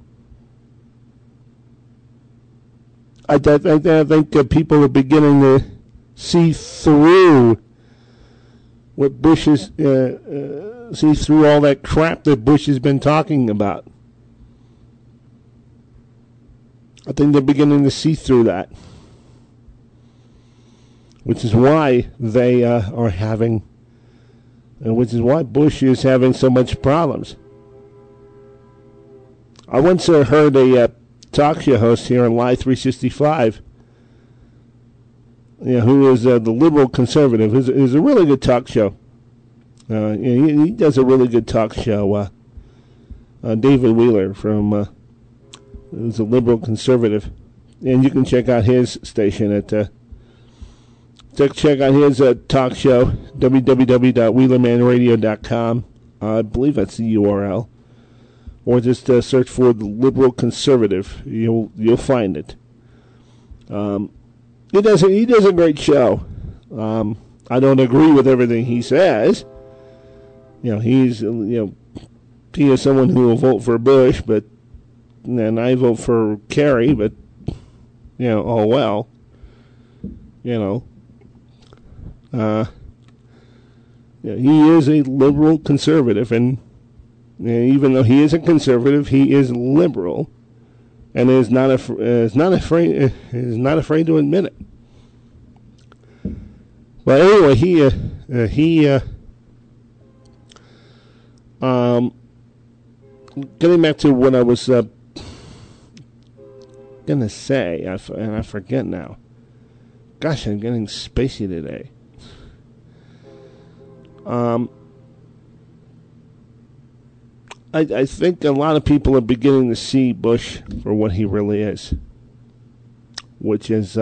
S2: I think that people are beginning to see through what Bush is, see through all that crap that Bush has been talking about. I think they're beginning to see through that, which is why they are having, which is why Bush is having so much problems. I once heard a talk show host here on Live 365, who is the liberal conservative, is a really good talk show. He does a really good talk show. David Wheeler is a liberal conservative, and you can check out his station at check out his talk show, www.wheelermanradio.com. I believe that's the URL. Or just search for the liberal conservative. You'll find it. He does a great show. I don't agree with everything he says. He is someone who will vote for Bush, and I vote for Kerry. But oh well. He is a liberal conservative, and even though he is a conservative, he is liberal, and is not afraid to admit it. But anyway, he getting back to what I was gonna say, and I forget now. Gosh, I'm getting spacey today. I think a lot of people are beginning to see Bush for what he really is, which is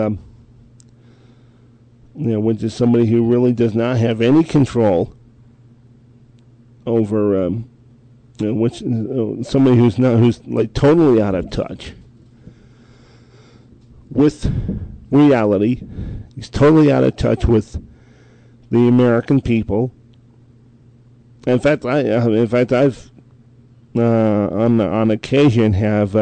S2: somebody who really does not have any control over, somebody who's like totally out of touch with reality. He's totally out of touch with the American people. In fact, I've on occasion have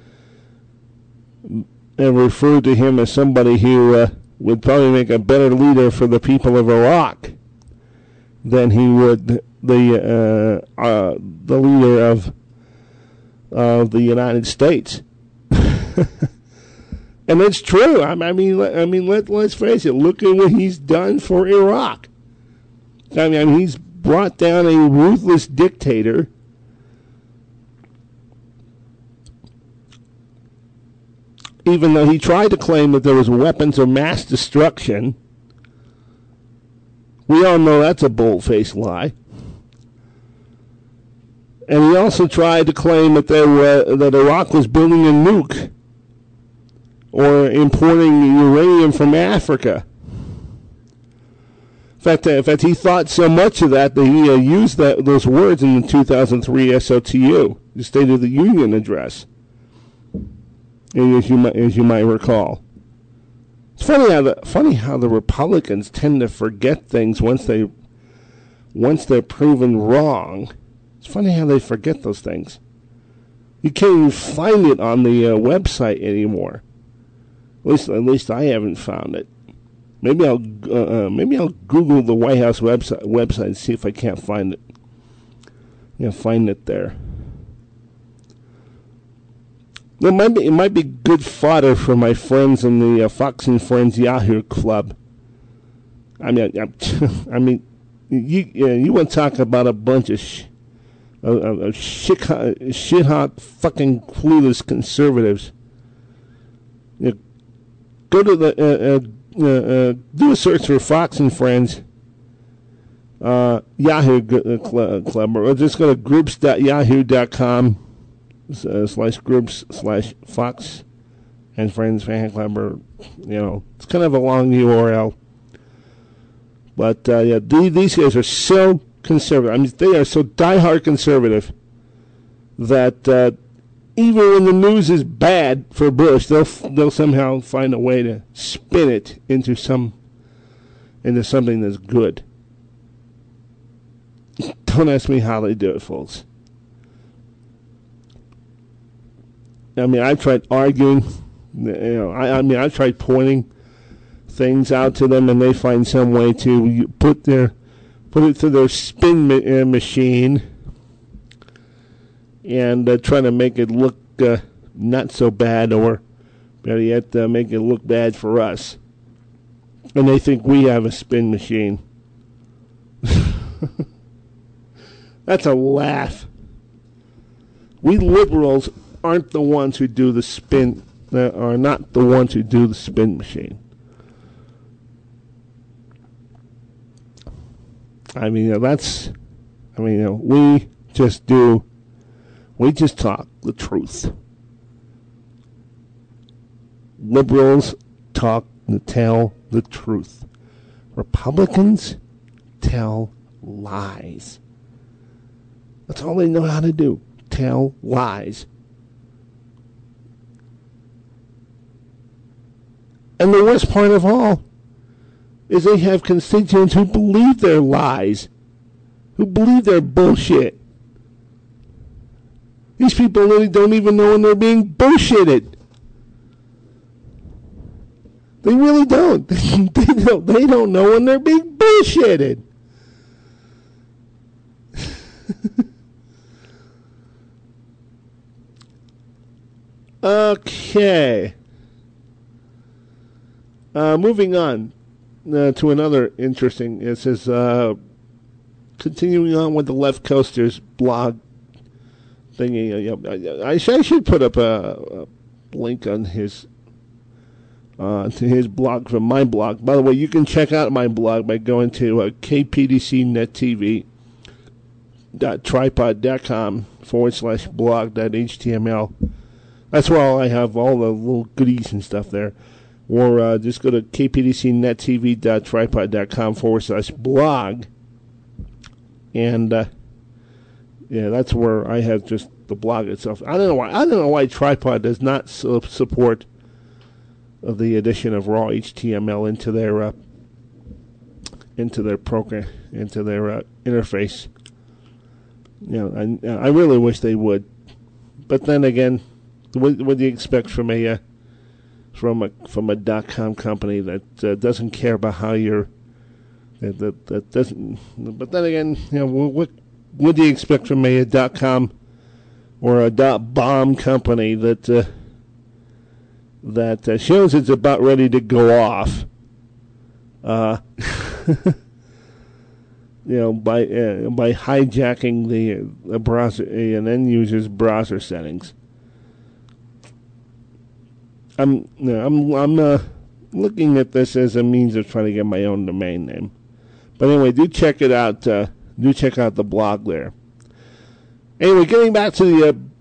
S2: referred to him as somebody who would probably make a better leader for the people of Iraq than he would the leader of the United States. And it's true. I mean, let's face it. Look at what he's done for Iraq. I mean, he's brought down a ruthless dictator. Even though he tried to claim that there was weapons of mass destruction, we all know that's a bold-faced lie. And he also tried to claim that that Iraq was building a nuke or importing uranium from Africa. In fact, he thought so much of that he used those words in the 2003 SOTU, the State of the Union address, as you might recall. It's funny how the Republicans tend to forget things once they're proven wrong. It's funny how they forget those things. You can't even find it on the website anymore. At least I haven't found it. Maybe I'll Google the White House website and see if I can't find it. Find it there. It might be good fodder for my friends in the Fox and Friends Yahoo Club. I mean, you want to talk about a bunch of shit-hot, fucking clueless conservatives. Go to the do a search for Fox and Friends Yahoo Club, or just go to groups.yahoo.com /groups/Fox and Friends Fan Club, or it's kind of a long URL. But these guys are so conservative. I mean, they are so diehard conservative that even when the news is bad for Bush, they'll somehow find a way to spin it into something that's good. Don't ask me how they do it, folks. I mean, I've tried arguing. I've tried pointing things out to them, and they find some way to put it through their spin machine and try to make it look not so bad, or better yet, make it look bad for us. And they think we have a spin machine. That's a laugh. We liberals aren't the ones who do the spin, are not the ones who do the spin machine. I mean, we just talk the truth. Liberals tell the truth. Republicans tell lies. That's all they know how to do. Tell lies. And the worst part of all is they have constituents who believe their lies, who believe their bullshit. These people really don't even know when they're being bullshitted. They really don't. They don't know when they're being bullshitted. Okay. Moving on to another interesting. It says, continuing on with the Left Coasters blog thingy. I should put up a link on his to his blog from my blog. By the way, you can check out my blog by going to kpdcnettv.tripod.com/blog.html. That's where I have all the little goodies and stuff there. Or just go to kpdcnettv.tripod.com/blog. And that's where I have just the blog itself. I don't know why Tripod does not support the addition of raw HTML into their program, into their interface. I really wish they would. But then again, what do you expect from a .com company that doesn't care about how you're that doesn't? But then again, what do you expect from a .com or a .bomb company that shows it's about ready to go off? By hijacking the browser, an end user's browser settings. I'm looking at this as a means of trying to get my own domain name. But anyway, do check it out. Do check out the blog there. Anyway, getting back to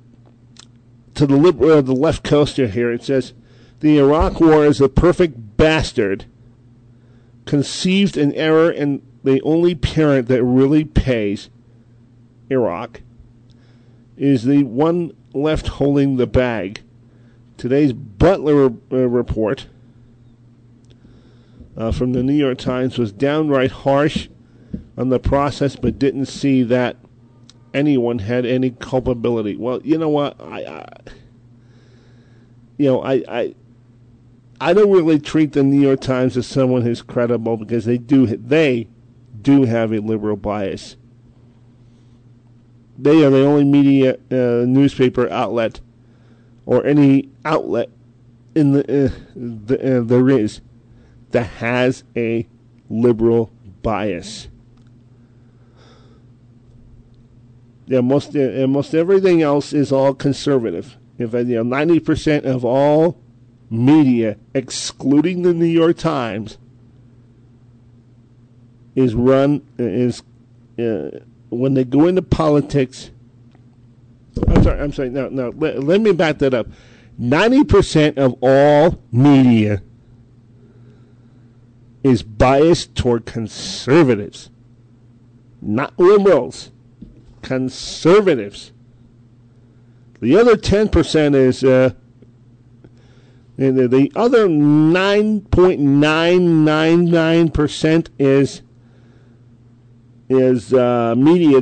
S2: the left coaster here, it says the Iraq War is a perfect bastard, conceived in error, and the only parent that really pays Iraq is the one left holding the bag. Today's Butler report from the New York Times was downright harsh on the process, but didn't see that anyone had any culpability. Well, you know what? I don't really treat the New York Times as someone who's credible, because they do have a liberal bias. They are the only media newspaper outlet, or any outlet in there is, that has a liberal bias. Yeah, most everything else is all conservative. In fact, 90% of all media, excluding the New York Times, is when they go into politics. I'm sorry. No. Let me back that up. 90% of all media is biased toward conservatives, not liberals. Conservatives. The other 10% is the other 9.999% is media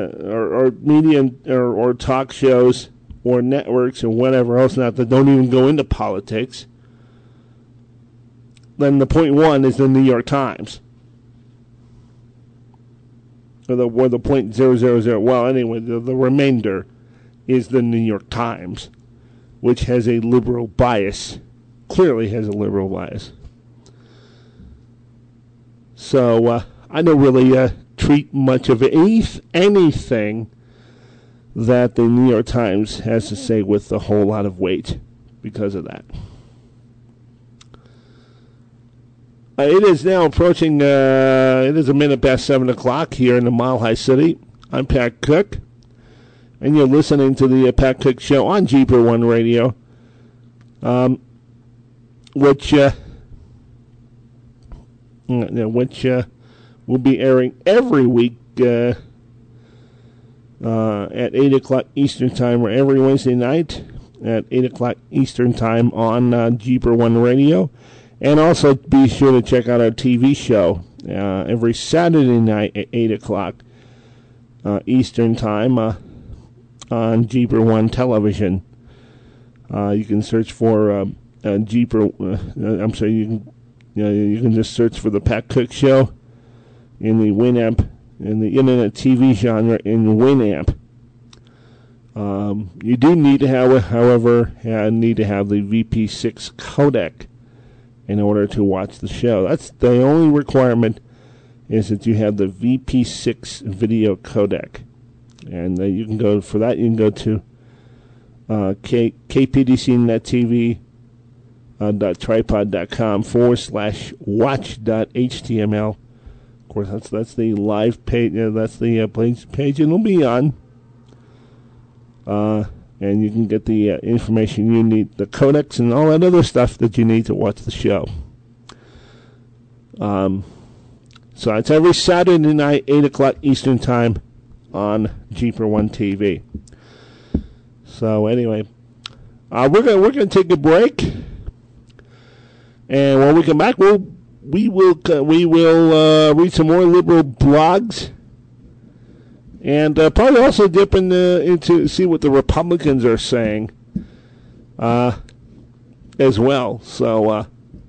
S2: or talk shows or networks or whatever else that don't even go into politics. Then the 0.1 is the New York Times. Or the 0.000. Well, anyway, the remainder is the New York Times, which has a liberal bias. Clearly has a liberal bias. So I don't really treat much of anything that the New York Times has to say with a whole lot of weight because of that. It is now approaching, it is a minute past 7 o'clock here in the Mile High City. I'm Pat Cook, and you're listening to the Pat Cook Show on Jeeper One Radio, which will be airing every week at 8 o'clock Eastern Time, or every Wednesday night at 8 o'clock Eastern Time on Jeeper One Radio. And also be sure to check out our TV show every Saturday night at 8 o'clock Eastern Time on Jeeper One Television. You can search for Jeeper. I'm sorry, you can just search for the Pat Cook Show in the Winamp, in the internet TV genre in Winamp. You do need to have, however, the VP6 codec in order to watch the show. That's the only requirement, is that you have the VP6 video codec. And you can go, for that, you can go to kpdcnettv.tripod.com/watch.html. Of course, that's the live page. That's the page it'll be on. And you can get the information you need, the codecs and all that other stuff that you need to watch the show. So it's every Saturday night, 8 o'clock Eastern Time on Jeeper One TV. So anyway, we're gonna take a break, and when we come back, we will read some more liberal blogs. And probably also dip into see what the Republicans are saying as well. So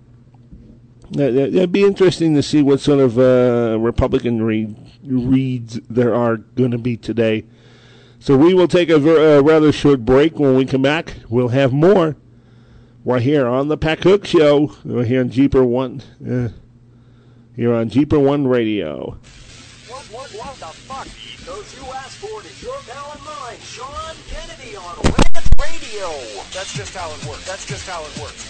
S2: it'd be interesting to see what sort of Republican reads there are going to be today. So we will take a rather short break. When we come back, we'll have more. We're here on the Pat Cook Show. We're here on Jeeper One. Here on Jeeper One Radio.
S6: What the fuck? Those you asked for is your pal and mine, Sean Kennedy on Rant Radio. That's just how it works.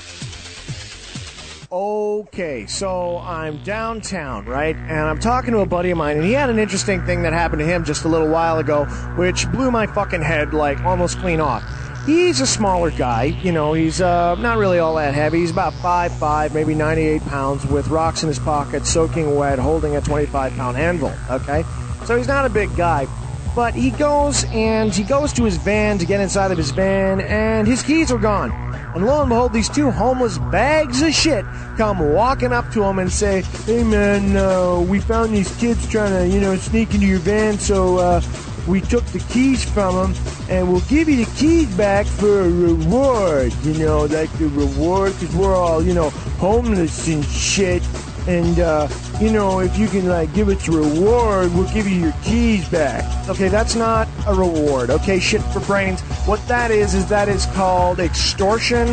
S4: Okay, so I'm downtown, right? And I'm talking to a buddy of mine, and he had an interesting thing that happened to him just a little while ago, which blew my fucking head, like, almost clean off. He's a smaller guy, he's not really all that heavy. He's about 5'5", maybe 98 pounds, with rocks in his pocket, soaking wet, holding a 25-pound anvil, okay? So he's not a big guy, but he goes to his van to get inside of his van, and his keys are gone. And lo and behold, these two homeless bags of shit come walking up to him and say, "Hey man, we found these kids trying to, sneak into your van, so we took the keys from them, and we'll give you the keys back for a reward, like the reward, because we're all, homeless and shit. And, if you can, give us a reward, we'll give you your keys back." Okay, that's not a reward, okay? Shit for brains. What that is called extortion,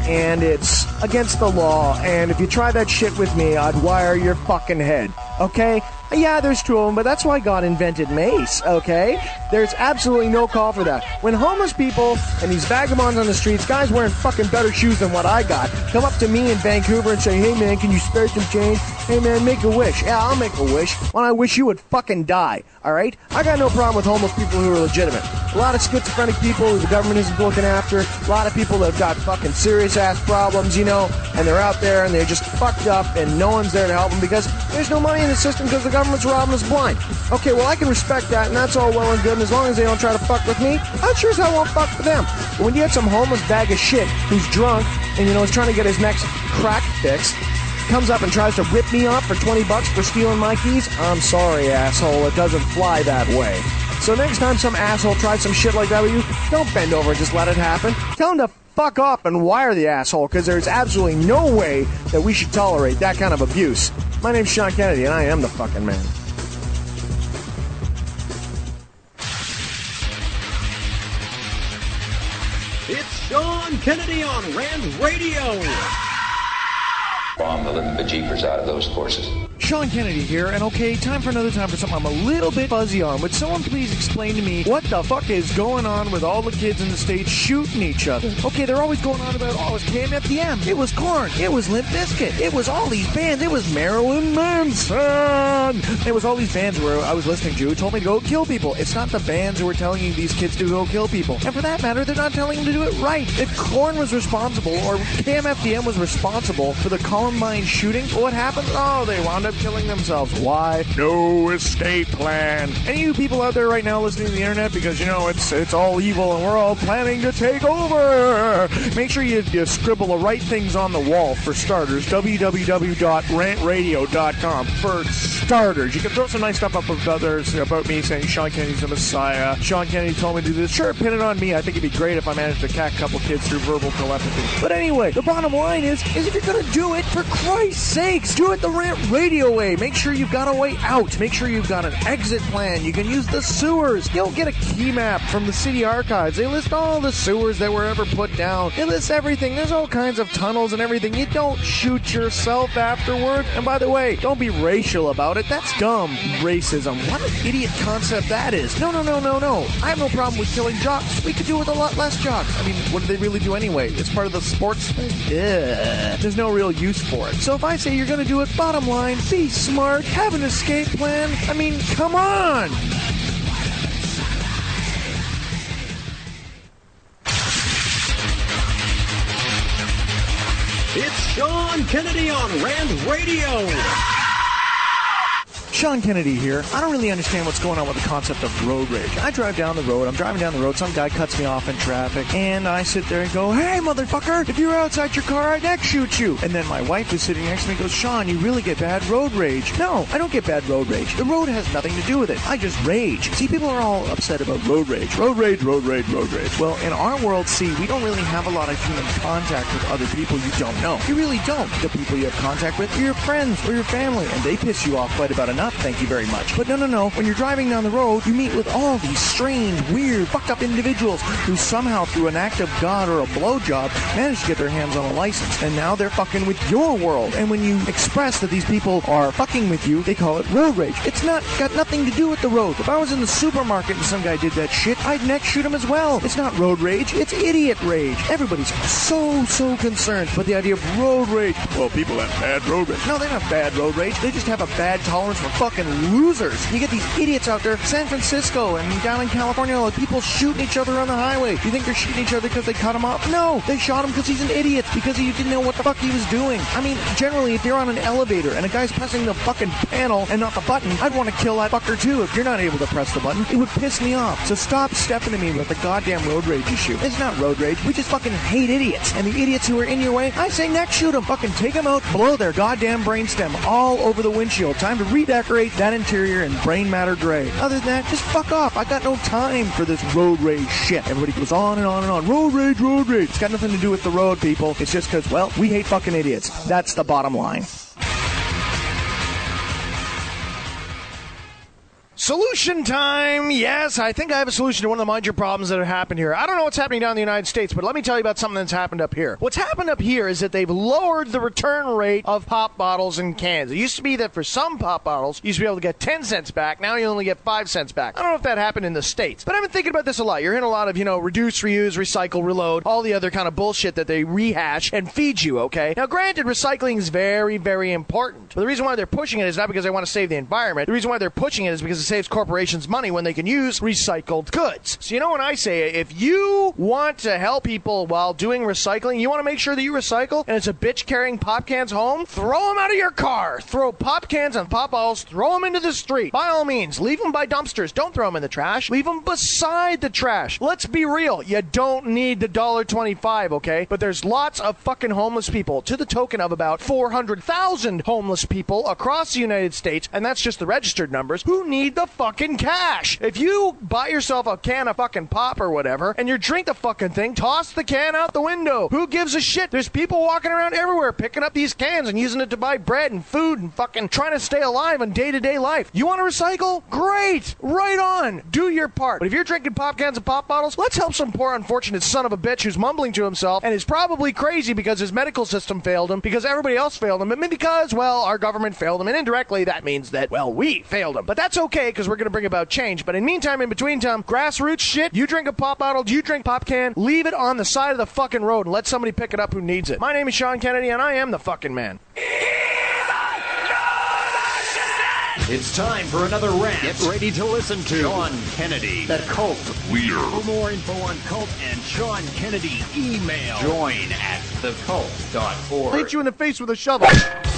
S7: and it's against the law, and if you try that shit with me, I'd wire your fucking head, okay? Yeah, there's two of them, but that's why God invented mace, okay? There's absolutely no call for that. When homeless people and these vagabonds on the streets, guys wearing fucking better shoes than what I got, come up to me in Vancouver and say, hey man, can you spare some change? Hey man, make a wish. Yeah, I'll make a wish. When I wish you would fucking die, alright? I got no problem with homeless people who are legitimate. A lot of schizophrenic people who the government isn't looking after, a lot of people that have got fucking serious-ass problems, you know, and they're out there and they're just fucked up and no one's there to help them because there's no money in the system because the government's robbing us blind. Okay, well, I can respect that, and that's all well and good, and as long as they don't try to fuck with me, I sure as hell won't fuck with them. But when you get some homeless bag of shit who's drunk and, you know, is trying to get his next crack fixed, comes up and tries to rip me off for $20 for stealing my keys, I'm sorry, asshole, it doesn't fly that way. So next time some asshole tries some shit like that with you, don't bend over and just let it happen. Tell him to fuck off and wire the asshole, because there's absolutely no way that we should tolerate that kind of abuse. My name's Sean Kennedy, and I am the fucking man.
S3: It's Sean Kennedy on Rand Radio.
S8: Bomb the living bejeepers out of those horses.
S7: Sean Kennedy here, and okay, time for something I'm a little bit fuzzy on. Would someone please explain to me what the fuck is going on with all the kids in the States shooting each other? Okay, they're always going on about, oh, it was KMFDM, it was Korn, it was Limp Bizkit, it was all these bands, it was Marilyn Manson. It was all these bands where I was listening to who told me to go kill people. It's not the bands who are telling you these kids to go kill people. And for that matter, they're not telling them to do it right. If Korn was responsible, or KMFDM was responsible for the Columbine shooting, what happened? Oh, they wound up killing themselves. Why? No escape plan. Any of you people out there right now listening to the internet, because you know it's all evil and we're all planning to take over, make sure you scribble the right things on the wall. For starters, www.rantradio.com. For starters, you can throw some nice stuff up with others about me saying Sean Kennedy's the Messiah, Sean Kennedy told me to do this. Sure, pin it on me. I think it'd be great if I managed to cack a couple kids through verbal telepathy. But anyway, the bottom line is if you're gonna do it, for Christ's sakes, do it the Rant Radio way. Make sure you've got a way out. Make sure you've got an exit plan. You can use the sewers. You'll get a key map from the city archives. They list all the sewers that were ever put down. They list everything. There's all kinds of tunnels and everything. You don't shoot yourself afterward. And by the way, don't be racial about it. That's dumb. Racism. What an idiot concept that is. No. I have no problem with killing jocks. We could do it with a lot less jocks. I mean, what do they really do anyway? It's part of the sports thing. There's no real use for it. So if I say you're going to do it, bottom line, be smart, have an escape plan. I mean, come on!
S3: It's Sean Kennedy on Rand Radio.
S7: Sean Kennedy here. I don't really understand what's going on with the concept of road rage. I drive down the road, I'm driving down the road, some guy cuts me off in traffic, and I sit there and go, hey, motherfucker, if you're outside your car, I'd next shoot you. And then my wife is sitting next to me and goes, Sean, you really get bad road rage. No, I don't get bad road rage. The road has nothing to do with it. I just rage. See, people are all upset about road rage. Road rage, road rage, road rage. Well, in our world, see, we don't really have a lot of human contact with other people you don't know. You really don't. The people you have contact with are your friends or your family, and they piss you off quite about enough. Thank you very much. But no. When you're driving down the road, you meet with all these strange, weird, fucked up individuals who somehow, through an act of God or a blowjob, managed to get their hands on a license. And now they're fucking with your world. And when you express that these people are fucking with you, they call it road rage. It's got nothing to do with the road. If I was in the supermarket and some guy did that shit, I'd next shoot him as well. It's not road rage, it's idiot rage. Everybody's so concerned about the idea of road rage. Well, people have bad road rage. No, they don't have bad road rage. They just have a bad tolerance for fucking losers. You get these idiots out there, San Francisco and down in California, like people shooting each other on the highway. You think they're shooting each other because they cut him off? No, they shot him because he's an idiot, because he didn't know what the fuck he was doing. I mean, generally, if you're on an elevator and a guy's pressing the fucking panel and not the button, I'd want to kill that fucker too. If you're not able to press the button, it would piss me off. So stop stepping to me with the goddamn road rage issue. It's not road rage. We just fucking hate idiots. And the idiots who are in your way, I say next shoot them. Fucking take them out, blow their goddamn brainstem all over the windshield. Time to redecorate that interior in brain matter gray. Other than that, just fuck off. I got no time for this road rage shit. Everybody goes on and on and on. Road rage, road rage. It's got nothing to do with the road, people. It's just because, well, we hate fucking idiots. That's the bottom line. Solution time. Yes, I think I have a solution to one of the major problems that have happened here. I don't know what's happening down in the United States, but let me tell you about something that's happened up here. What's happened up here is that they've lowered the return rate of pop bottles and cans. It used to be that for some pop bottles, you used to be able to get 10 cents back. Now you only get 5 cents back. I don't know if that happened in the States, but I've been thinking about this a lot. You're hearing a lot of, reduce, reuse, recycle, reload, all the other kind of bullshit that they rehash and feed you, okay? Now, granted, recycling is very, very important. But the reason why they're pushing it is not because they want to save the environment. The reason why they're pushing it is because it saves corporations money when they can use recycled goods. So when I say if you want to help people while doing recycling, you want to make sure that you recycle, and it's a bitch carrying pop cans home, throw them out of your car. Throw pop cans and pop bottles, throw them into the street. By all means, leave them by dumpsters. Don't throw them in the trash. Leave them beside the trash. Let's be real. You don't need the $1.25, okay? But there's lots of fucking homeless people, to the token of about 400,000 homeless people across the United States, and that's just the registered numbers, who need the fucking cash. If you buy yourself a can of fucking pop or whatever, and you drink the fucking thing, toss the can out the window. Who gives a shit? There's people walking around everywhere picking up these cans and using it to buy bread and food and fucking trying to stay alive in day-to-day life. You want to recycle? Great! Right on! Do your part. But if you're drinking pop cans and pop bottles, let's help some poor unfortunate son of a bitch who's mumbling to himself and is probably crazy because his medical system failed him, because everybody else failed him, and because, well, our government failed him, and indirectly that means that, well, we failed him. But that's okay, because we're going to bring about change. But in between time, grassroots shit, you drink a pop bottle, you drink pop can, leave it on the side of the fucking road and let somebody pick it up who needs it. My name is Sean Kennedy, and I am the fucking man.
S3: It's time for another rant. Get ready to listen to Sean Kennedy, the cult leader. For more info on cult and Sean Kennedy, email join@thecult.org.
S7: Hit you in the face with a shovel.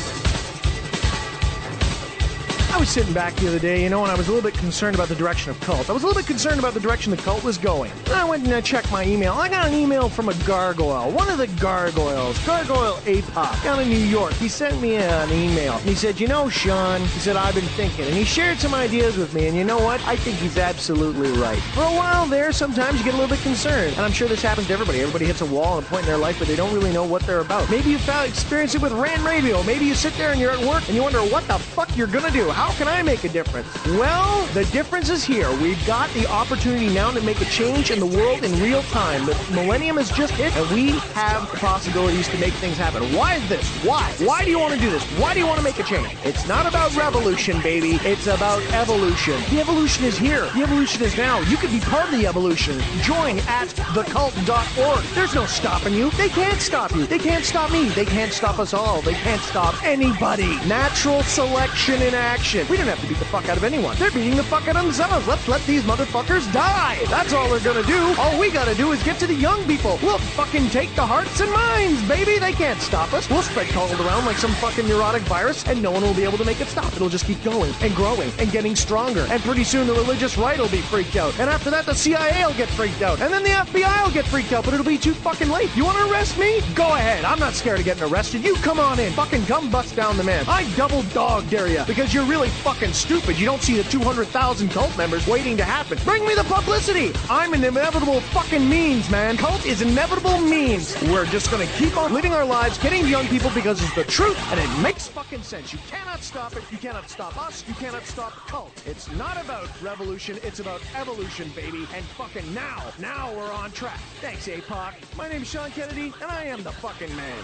S7: I was sitting back the other day, and I was a little bit concerned about the direction of cult. I was a little bit concerned about the direction the cult was going. And I went and checked my email. I got an email from a gargoyle, one of the gargoyles, Gargoyle Apop, down in New York. He sent me an email, and he said, Sean, he said, I've been thinking. And he shared some ideas with me, and you know what? I think he's absolutely right. For a while there, sometimes you get a little bit concerned. And I'm sure this happens to everybody. Everybody hits a wall at a point in their life where they don't really know what they're about. Maybe you experience it with Rand Radio. Maybe you sit there and you're at work, and you wonder what the fuck you're going to do. How can I make a difference? Well, the difference is here. We've got the opportunity now to make a change in the world in real time. The millennium has just hit, and we have the possibilities to make things happen. Why is this? Why? Why do you want to do this? Why do you want to make a change? It's not about revolution, baby. It's about evolution. The evolution is here. The evolution is now. You could be part of the evolution. Join at thecult.org. There's no stopping you. They can't stop you. They can't stop me. They can't stop us all. They can't stop anybody. Natural selection in action. We don't have to beat the fuck out of anyone. They're beating the fuck out of themselves. Let's let these motherfuckers die. That's all they're gonna do. All we gotta do is get to the young people. We'll fucking take the hearts and minds, baby. They can't stop us. We'll spread cold around like some fucking neurotic virus, and no one will be able to make it stop. It'll just keep going and growing and getting stronger. And pretty soon the religious right will be freaked out. And after that, the CIA will get freaked out. And then the FBI will get freaked out, but it'll be too fucking late. You wanna arrest me? Go ahead. I'm not scared of getting arrested. You come on in. Fucking come bust down the man. I double dog dare you, because you're really fucking stupid. You don't see the 200,000 cult members waiting to happen. Bring me the publicity. I'm an inevitable fucking means, man. Cult is inevitable means. We're just gonna keep on living our lives, getting young people, because it's the truth, and it makes fucking sense. You cannot stop it. You cannot stop us. You cannot stop cult. It's not about revolution. It's about evolution, baby. And fucking now we're on track. Thanks, APOC. My name's Sean Kennedy, and I am the fucking man.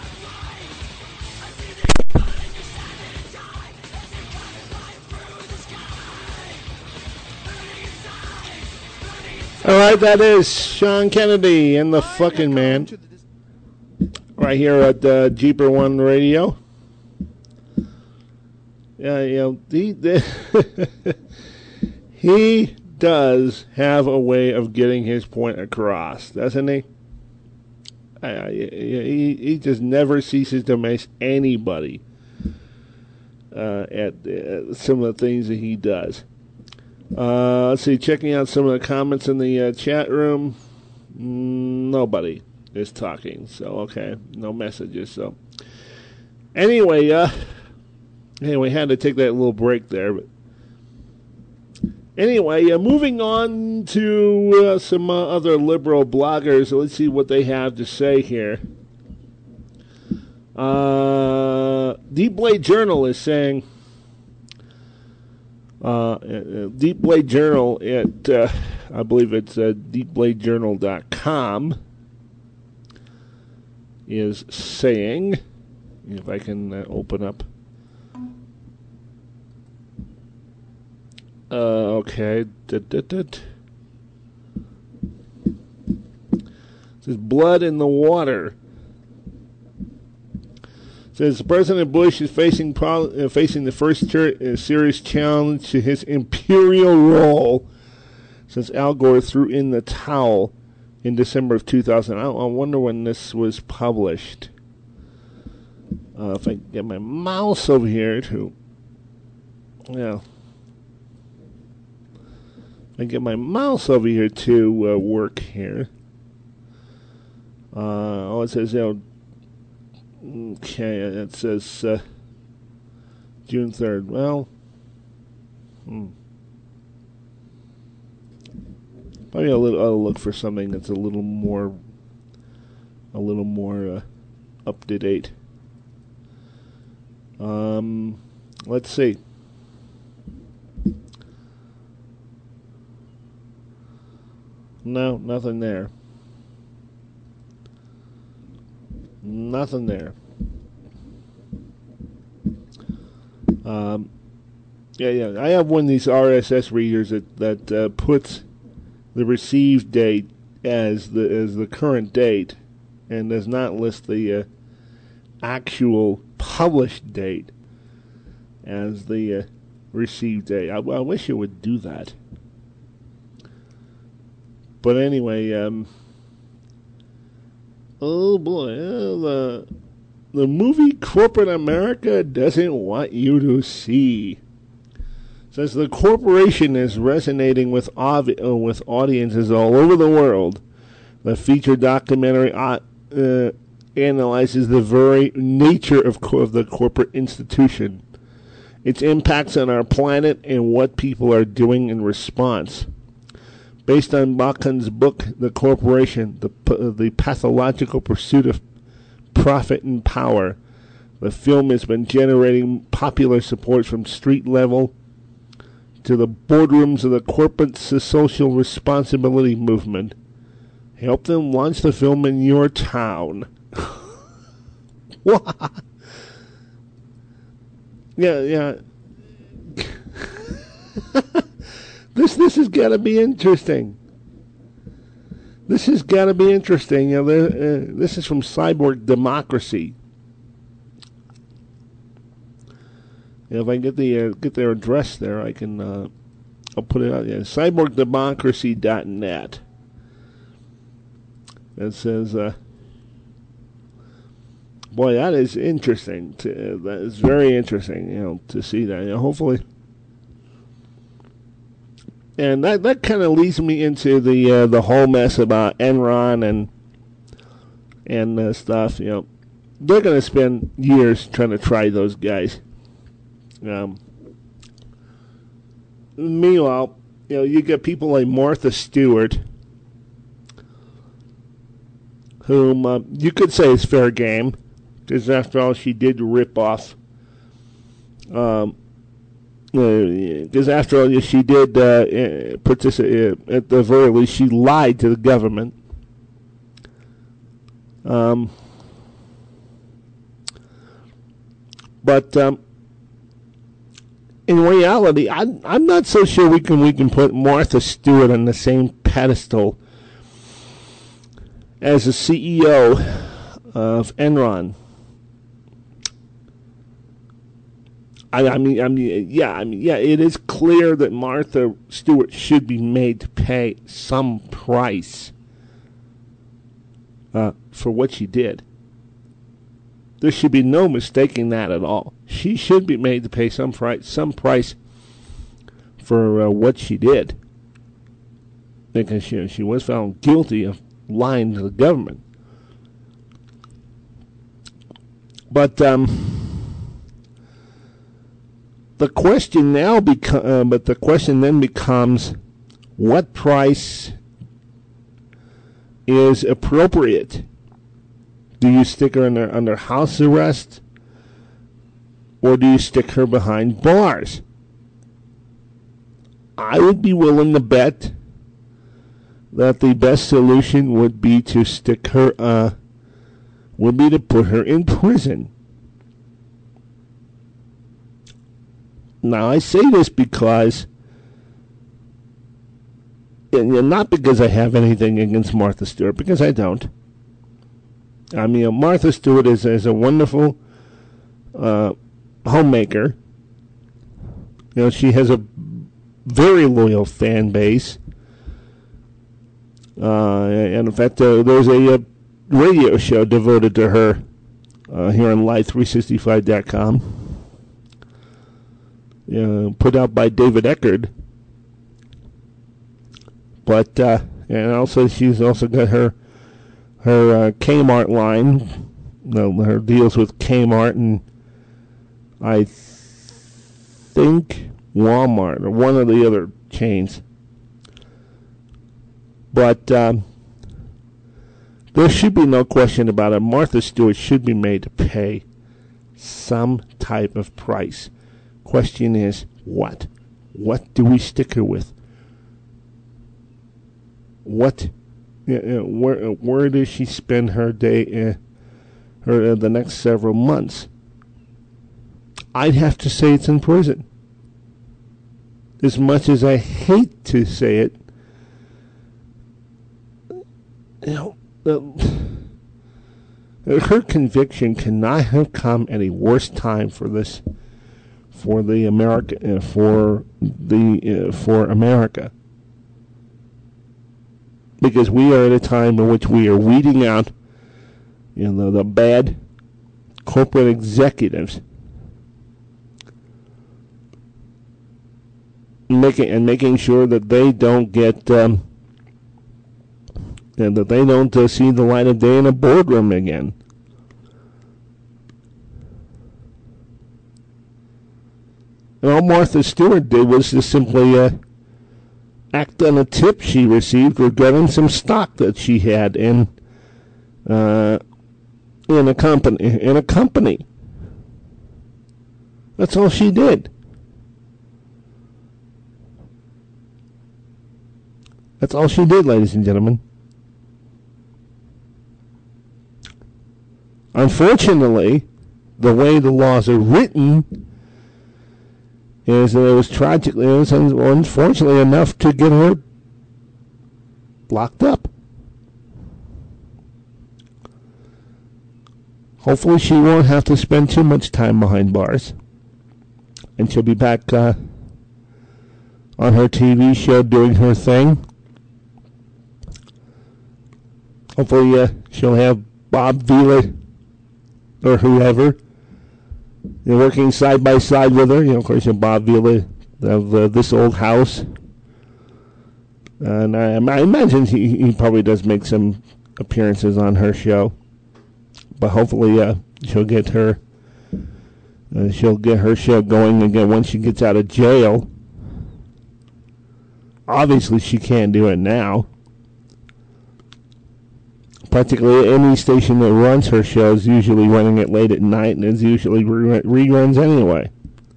S2: All right, that is Sean Kennedy and the fucking man, right here at Jeeper One Radio. Yeah, he does have a way of getting his point across, doesn't he? He just never ceases to amaze anybody at some of the things that he does. Let's see, checking out some of the comments in the chat room. Nobody is talking, so okay, no messages. So anyway, had to take that little break there. But anyway, moving on to some other liberal bloggers. Let's see what they have to say here. Deep Blade Journal is saying, Deep Blade Journal at, I believe it's deepbladejournal.com is saying, if I can open up. Okay. It says blood in the water. It says President Bush is facing the first serious challenge to his imperial role since Al Gore threw in the towel in December of 2000. I wonder when this was published. If I can get my mouse over here to, I get my mouse over here to work here. It says, okay, it says June 3rd. Well, maybe I'll look for something that's a little more up to date. Let's see. No, nothing there. Nothing there. Yeah. I have one of these RSS readers that puts the received date as the current date, and does not list the actual published date as the received date. I wish it would do that. But anyway, oh boy, the movie Corporate America Doesn't Want You to See. Says the corporation is resonating with audiences all over the world. The feature documentary analyzes the very nature of the corporate institution, its impacts on our planet, and what people are doing in response. Based on Bakkan's book, The Corporation, the Pathological Pursuit of Profit and Power, the film has been generating popular support from street level to the boardrooms of the corporate social responsibility movement. Help them launch the film in your town. What? Yeah. This has got to be interesting. This has got to be interesting. This is from Cyborg Democracy. If I get their address there, I can I'll put it out. Yeah, cyborgdemocracy.net. It says, boy, that is interesting. That is very interesting. To see that. Hopefully. And that kind of leads me into the whole mess about Enron and stuff. They're going to spend years trying to try those guys. Meanwhile, you get people like Martha Stewart, whom you could say is fair game, because after all, she did rip off. Because after all, she did participate. At the very least, she lied to the government. But in reality, I'm not so sure we can put Martha Stewart on the same pedestal as the CEO of Enron. It is clear that Martha Stewart should be made to pay some price for what she did. There should be no mistaking that at all. She should be made to pay some price for what she did, because she was found guilty of lying to the government. But the question then becomes, what price is appropriate? Do you stick her under house arrest, or do you stick her behind bars? I would be willing to bet that the best solution would be to stick her, would be to put her in prison. Now, I say this because, and not because I have anything against Martha Stewart, because I don't. I mean, Martha Stewart is a wonderful homemaker. You know, she has a very loyal fan base. And in fact, there's a radio show devoted to her here on Live365.com. Put out by David Eckerd. But, and also she's also got her Kmart line. Her deals with Kmart and I think Walmart or one of the other chains. But there should be no question about it. Martha Stewart should be made to pay some type of price. Question is, what? What do we stick her with? What? Where does she spend her day? The next several months? I'd have to say it's in prison. As much as I hate to say it, her conviction cannot have come at a worse time for this, for America, because we are at a time in which we are weeding out, the bad corporate executives, making sure that they don't get. And that they don't see the light of day in a boardroom again. And all Martha Stewart did was just simply act on a tip she received regarding some stock that she had in a company. That's all she did. That's all she did, ladies and gentlemen. Unfortunately, the way the laws are written is that it was unfortunately enough to get her locked up. Hopefully she won't have to spend too much time behind bars. And she'll be back on her TV show doing her thing. Hopefully she'll have Bob Vila or whoever, working side by side with her. Of course, Bob Vila of This Old House. And I imagine he probably does make some appearances on her show. But hopefully she'll get her show going again once she gets out of jail. Obviously, she can't do it now. Practically any station that runs her show is usually running it late at night, and it's usually reruns anyway.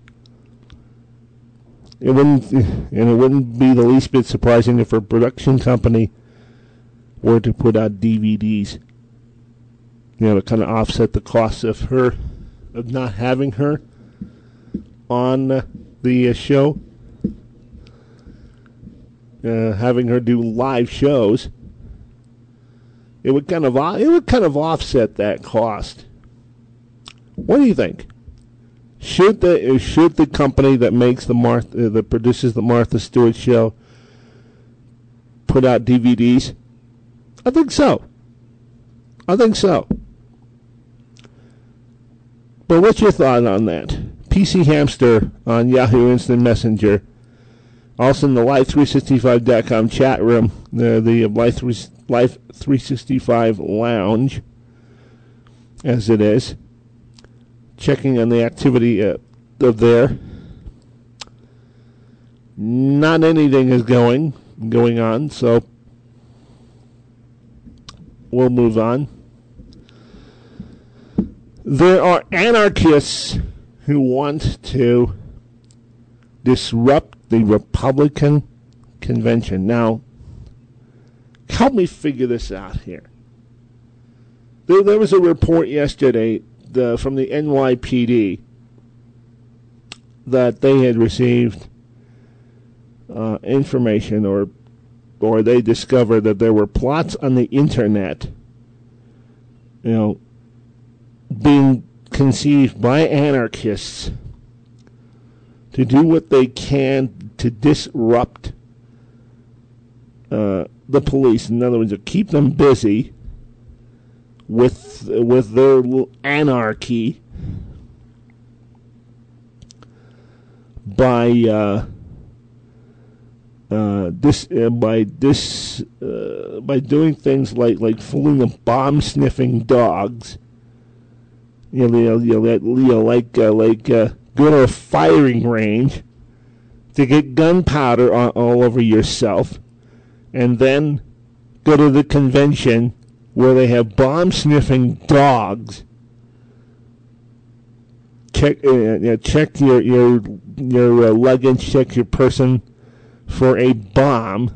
S2: It wouldn't be the least bit surprising if her production company were to put out DVDs, to kind of offset the costs of not having her on the show, having her do live shows. It would kind of offset that cost. What do you think? Should the company that makes that produces the Martha Stewart show put out DVDs? I think so. But what's your thought on that? PC Hamster on Yahoo Instant Messenger. Also in the Live365.com chat room, the Live365 Lounge, as it is. Checking on the activity of there. Not anything is going on, so we'll move on. There are anarchists who want to disrupt the Republican convention. Now, help me figure this out here. There was a report yesterday from the NYPD that they had received information, or they discovered that there were plots on the internet, being conceived by anarchists to do what they can to disrupt the police. In other words, to keep them busy with their little anarchy by doing things like fooling the bomb sniffing dogs. Go to a firing range to get gunpowder all over yourself, and then go to the convention where they have bomb-sniffing dogs. Check your luggage, check your person for a bomb.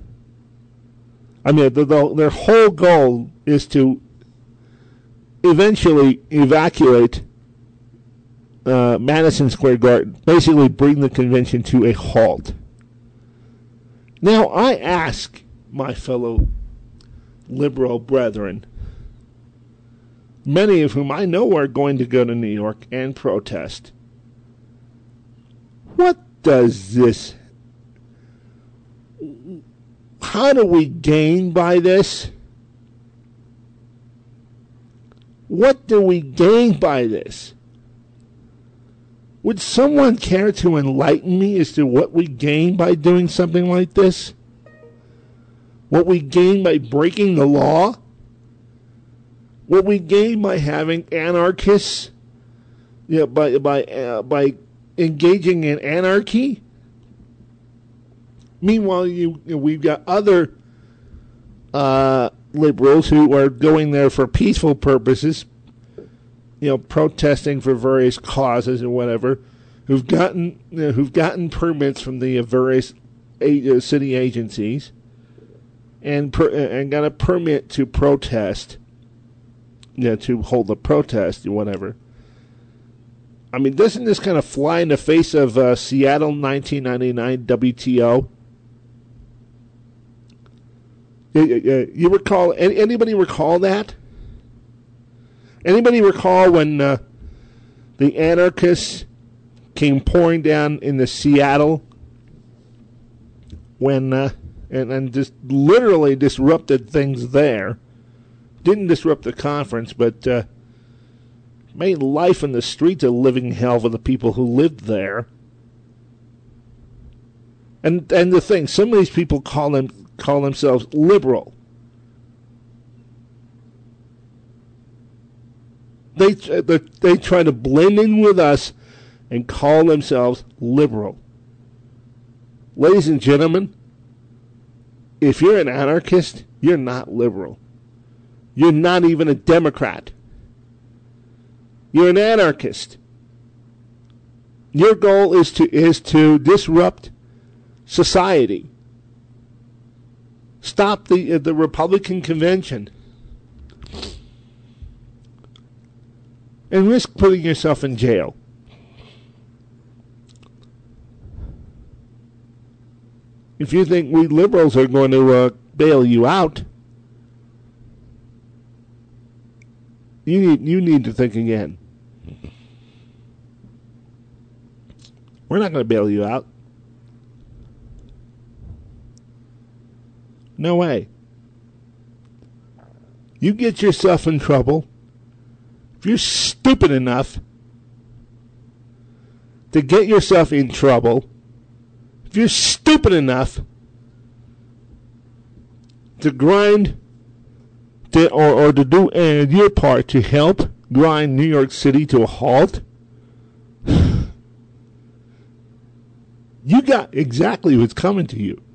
S2: I mean, their whole goal is to eventually evacuate Madison Square Garden, basically bring the convention to a halt. Now, I ask my fellow liberal brethren, many of whom I know are going to go to New York and protest, what does this, how do we gain by this? What do we gain by this? Would someone care to enlighten me as to what we gain by doing something like this? What we gain by breaking the law? What we gain by having anarchists? By engaging in anarchy? Meanwhile, we've got other liberals who are going there for peaceful purposes, protesting for various causes or whatever, who've gotten permits from the various city agencies, and got a permit to protest, to hold a protest or whatever. I mean, doesn't this kind of fly in the face of Seattle 1999 WTO? You recall? Anybody recall that? Anybody recall when the anarchists came pouring down in the Seattle when and just literally disrupted things there? Didn't disrupt the conference, but made life in the streets a living hell for the people who lived there. And the thing, some of these people call themselves liberal. They try to blend in with us and call themselves liberal. Ladies and gentlemen, if you're an anarchist, you're not liberal. You're not even a Democrat. You're an anarchist. Your goal is to disrupt society. Stop the Republican convention. And risk putting yourself in jail. If you think we liberals are going to bail you out, you need to think again. We're not going to bail you out. No way. You get yourself in trouble. If you're stupid enough to get yourself in trouble, if you're stupid enough to grind or to do your part to help grind New York City to a halt, you got exactly what's coming to you.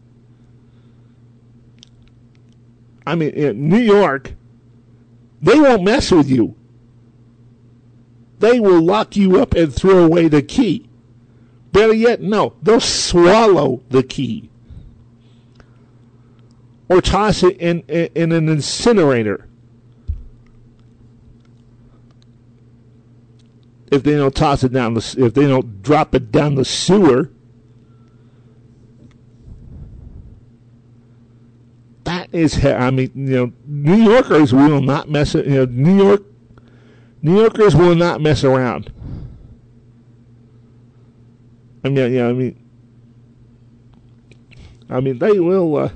S2: I mean, in New York, they won't mess with you. They will lock you up and throw away the key. Better yet, no, they'll swallow the key or toss it in an incinerator if they don't toss it down if they don't drop it down the sewer. That is, I mean, New Yorkers will not mess. New Yorkers will not mess around. I mean, they will.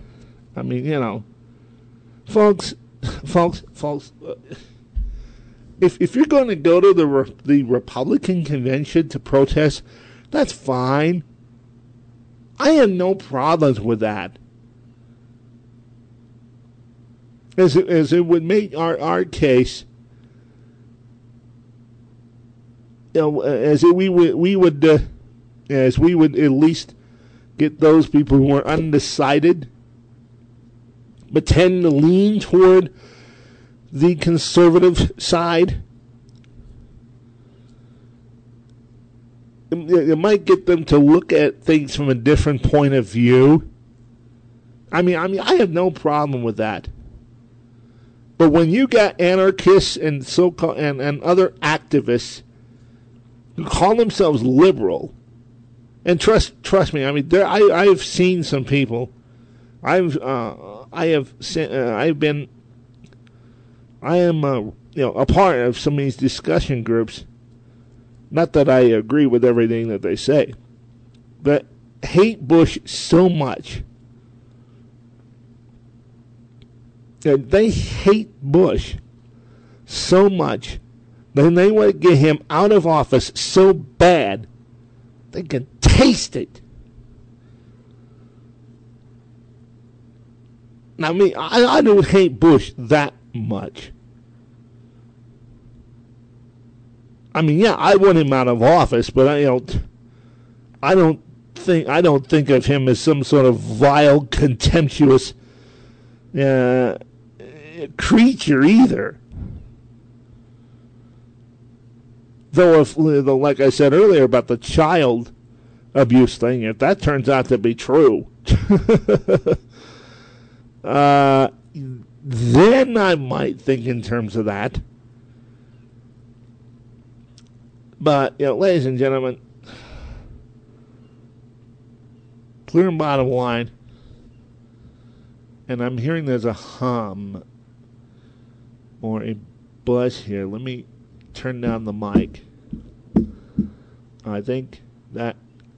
S2: Folks. If you're going to go to the Republican convention to protest, that's fine. I have no problems with that. As it would make our case, as we would at least get those people who are undecided, but tend to lean toward the conservative side. It might get them to look at things from a different point of view. I mean, I have no problem with that. But when you got anarchists and so-called and other activists who call themselves liberal, and trust me, I mean, I've seen some people. I am a part of some of these discussion groups. Not that I agree with everything that they say, but hate Bush so much. They hate Bush so much that they want to get him out of office so bad they can taste it. Now, I don't hate Bush that much. I mean, yeah, I want him out of office, but I don't think of him as some sort of vile, contemptuous creature either. Though, like I said earlier about the child abuse thing, if that turns out to be true, then I might think in terms of that. But, ladies and gentlemen, clear and bottom line, and I'm hearing there's a hum or a buzz here. Let me turn down the mic. I think that...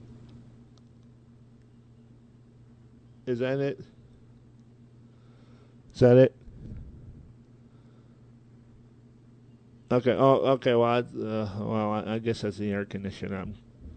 S2: Is that it? Is that it? Okay. Oh, okay. Well, I guess that's the air conditioner.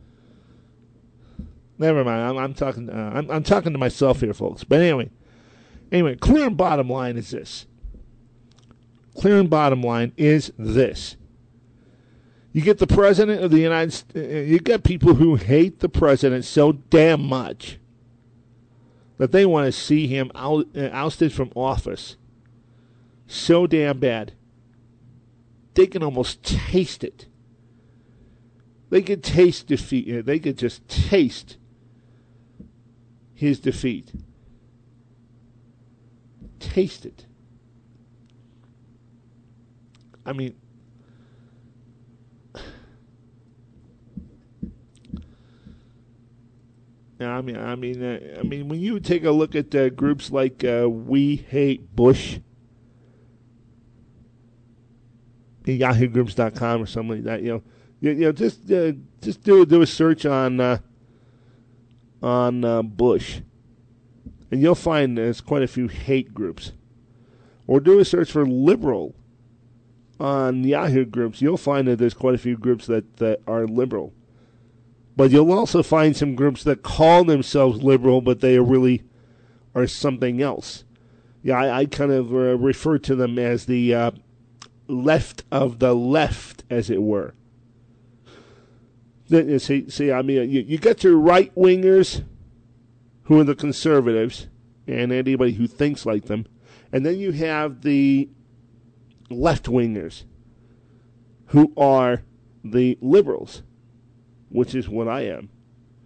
S2: Never mind. I'm talking. I'm talking to myself here, folks. But anyway, clear and bottom line is this. Clear and bottom line is this. You get the president of the United States. You got people who hate the president so damn much that they want to see him ousted from office so damn bad. They can almost taste it. They could taste defeat. They could just taste his defeat. Taste it. I mean, when you take a look at groups like We Hate Bush, YahooGroups.com or something like that, just do a search on Bush, and you'll find there's quite a few hate groups. Or do a search for liberal on Yahoo Groups. You'll find that there's quite a few groups that are liberal. But you'll also find some groups that call themselves liberal, but they really are something else. Yeah, I kind of refer to them as the left of the left, as it were. See, I mean, you got your right-wingers, who are the conservatives, and anybody who thinks like them. And then you have the left-wingers, who are the liberals, which is what I am.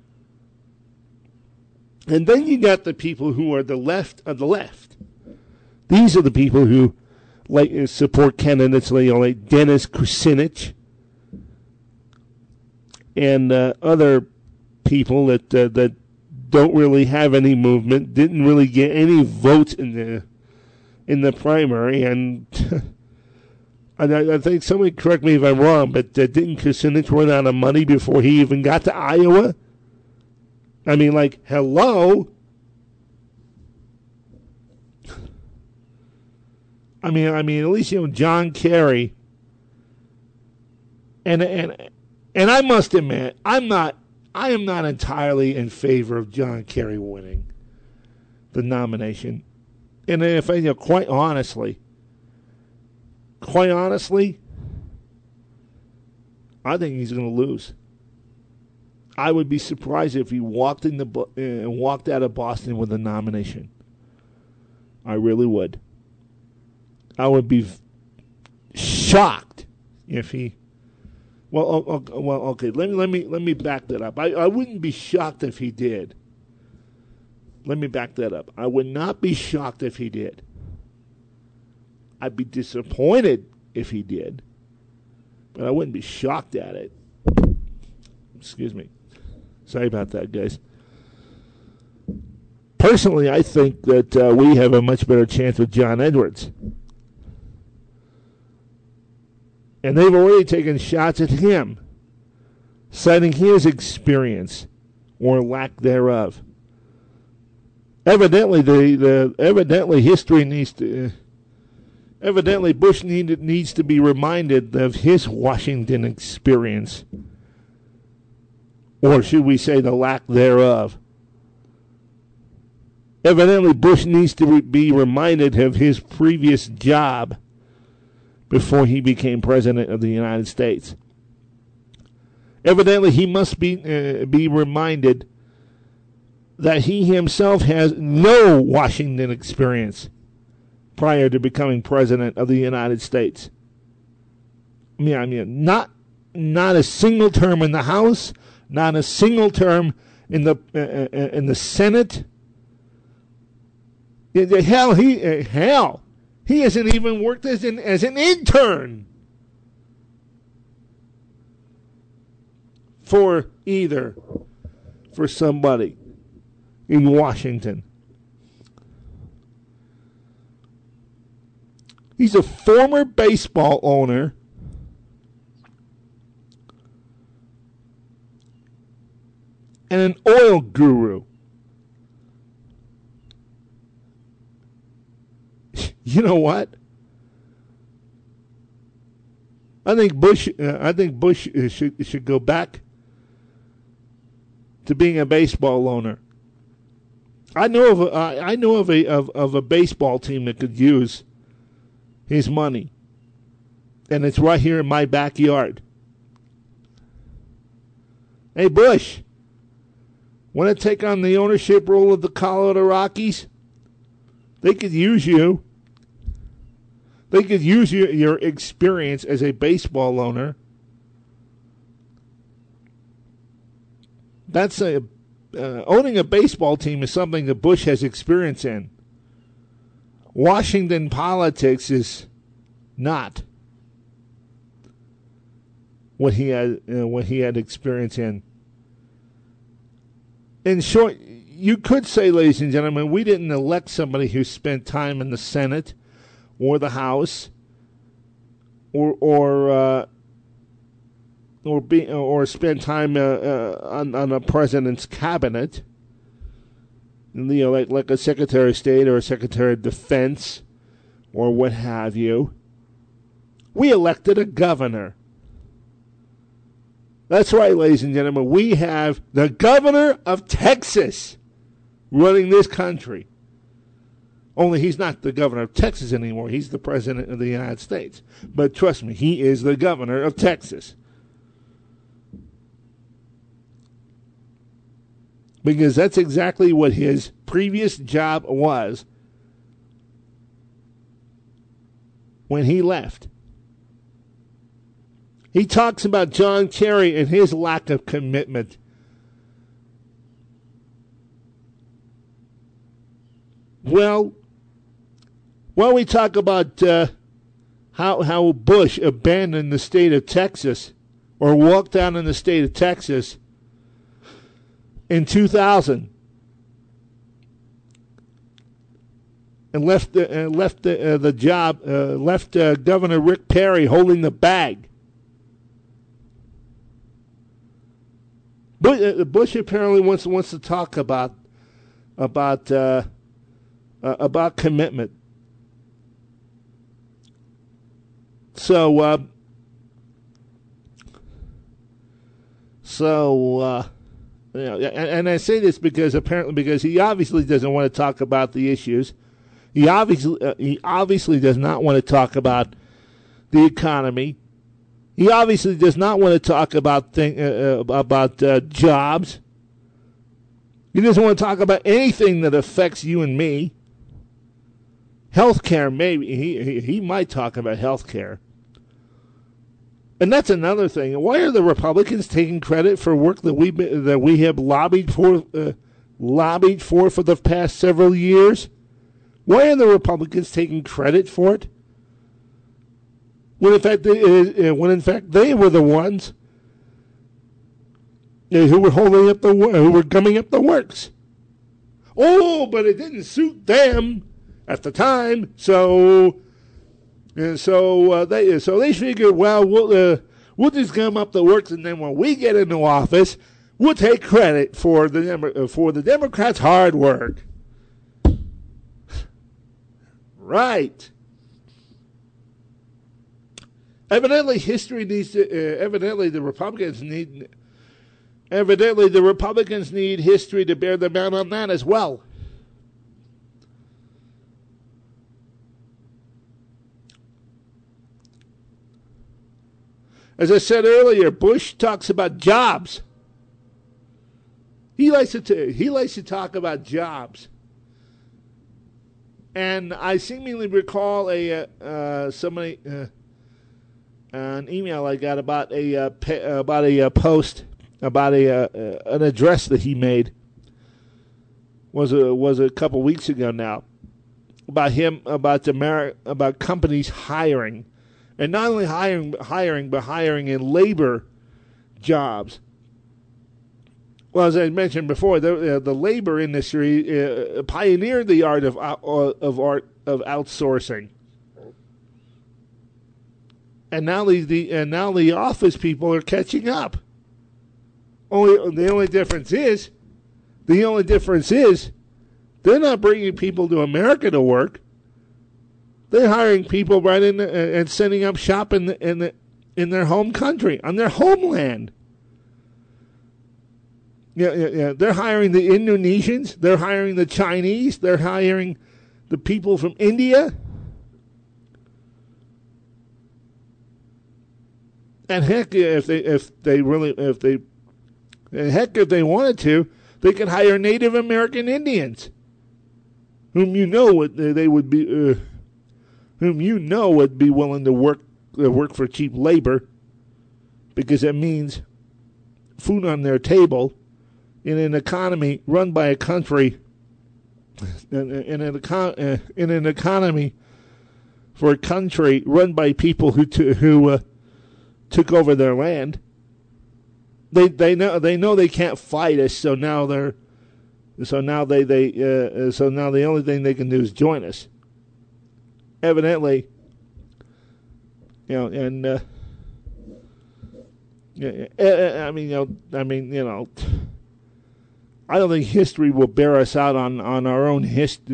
S2: And then you got the people who are the left of the left. These are the people who support candidates like Dennis Kucinich and other people that don't really have any movement, didn't really get any votes in the primary, and I think somebody correct me if I'm wrong, but didn't Kucinich run out of money before he even got to Iowa? I mean, hello? I mean, at least John Kerry, and I must admit, I am not entirely in favor of John Kerry winning the nomination, and if quite honestly, I think he's going to lose. I would be surprised if he walked out of Boston with a nomination. I really would. I would be shocked if he. Okay. Let me back that up. I wouldn't be shocked if he did. Let me back that up. I would not be shocked if he did. I'd be disappointed if he did, but I wouldn't be shocked at it. Excuse me. Sorry about that, guys. Personally, I think that we have a much better chance with John Edwards. And they've already taken shots at him, citing his experience or lack thereof. Evidently, history needs to. Evidently, Bush needs to be reminded of his Washington experience, or should we say the lack thereof. Evidently, Bush needs to be reminded of his previous job before he became president of the United States. Evidently, he must be reminded that he himself has no Washington experience prior to becoming president of the United States. I mean, not a single term in the House, not a single term in the Senate. Hell, he hasn't even worked as an intern for somebody in Washington. He's a former baseball owner and an oil guru. You know what? I think Bush should go back to being a baseball owner. I know of a baseball team that could use his money, and it's right here in my backyard. Hey, Bush, want to take on the ownership role of the Colorado Rockies? They could use you. They could use your experience as a baseball owner. That's owning a baseball team is something that Bush has experience in. Washington politics is not what he had experience in. In short, you could say, ladies and gentlemen, we didn't elect somebody who spent time in the Senate or the House or spend time on a president's cabinet. Like a Secretary of State or a Secretary of Defense or what have you. We elected a governor. That's right, ladies and gentlemen. We have the governor of Texas running this country. Only he's not the governor of Texas anymore. He's the president of the United States. But trust me, he is the governor of Texas. Because that's exactly what his previous job was when he left. He talks about John Kerry and his lack of commitment. Well, why don't we talk about how Bush abandoned the state of Texas, or walked down in the state of Texas in 2000, and left the job, left Governor Rick Perry holding the bag. Bush apparently wants to talk about commitment. So and I say this because he obviously doesn't want to talk about the issues. He obviously does not want to talk about the economy. He obviously does not want to talk about jobs. He doesn't want to talk about anything that affects you and me. Healthcare, maybe he might talk about healthcare. And that's another thing. Why are the Republicans taking credit for work that we have lobbied for the past several years? Why are the Republicans taking credit for it? When in fact they were the ones who were who were gumming up the works. Oh, but it didn't suit them at the time, so they figured, well, we'll just gum up the works, and then when we get into office, we'll take credit for the Democrats' hard work. Right. Evidently, the Republicans need history to bear them out on that as well. As I said earlier, Bush talks about jobs. He likes to talk about jobs. And I seemingly recall an email I got about a post about an address that he made was a couple weeks ago now about companies hiring, and not only hiring but hiring in labor jobs. Well, as I mentioned before, the labor industry pioneered the art of outsourcing, and now the office people are catching up. The only difference is they're not bringing people to America to work. They're hiring people right in and setting up shop in their home country, on their homeland. Yeah. They're hiring the Indonesians. They're hiring the Chinese. They're hiring the people from India. And heck, if they wanted to, they could hire Native American Indians, whom would be willing to work for cheap labor, because it means food on their table in an economy run by a country, in an economy for a country run by people who took over their land. They know they can't fight us, so now the only thing they can do is join us. Evidently, I don't think history will bear us out on our own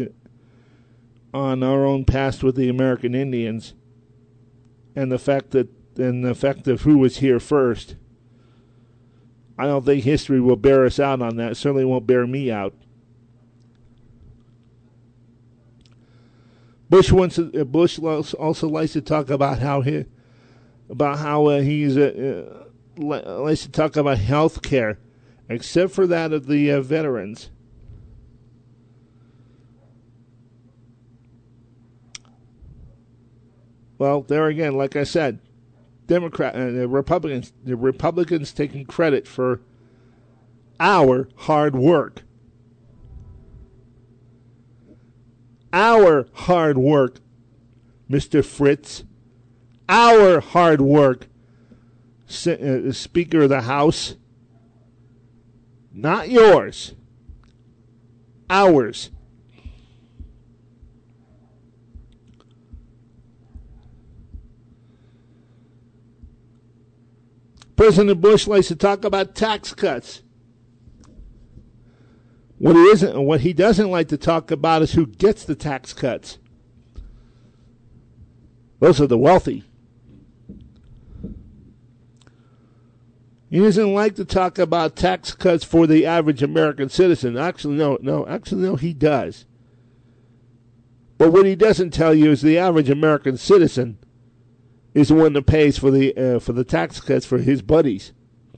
S2: past with the American Indians, and the fact of who was here first. I don't think history will bear us out on that. It certainly won't bear me out. Bush also likes to talk about how he likes to talk about health care, except for that of the veterans. Well, there again, like I said, the Republicans taking credit for our hard work. Our hard work, Mr. Fritz. Our hard work, Speaker of the House. Not yours. Ours. President Bush likes to talk about tax cuts. What he doesn't like to talk about is who gets the tax cuts. Those are the wealthy. He doesn't like to talk about tax cuts for the average American citizen. Actually, no, he does. But what he doesn't tell you is the average American citizen is the one that pays for the tax cuts for his buddies.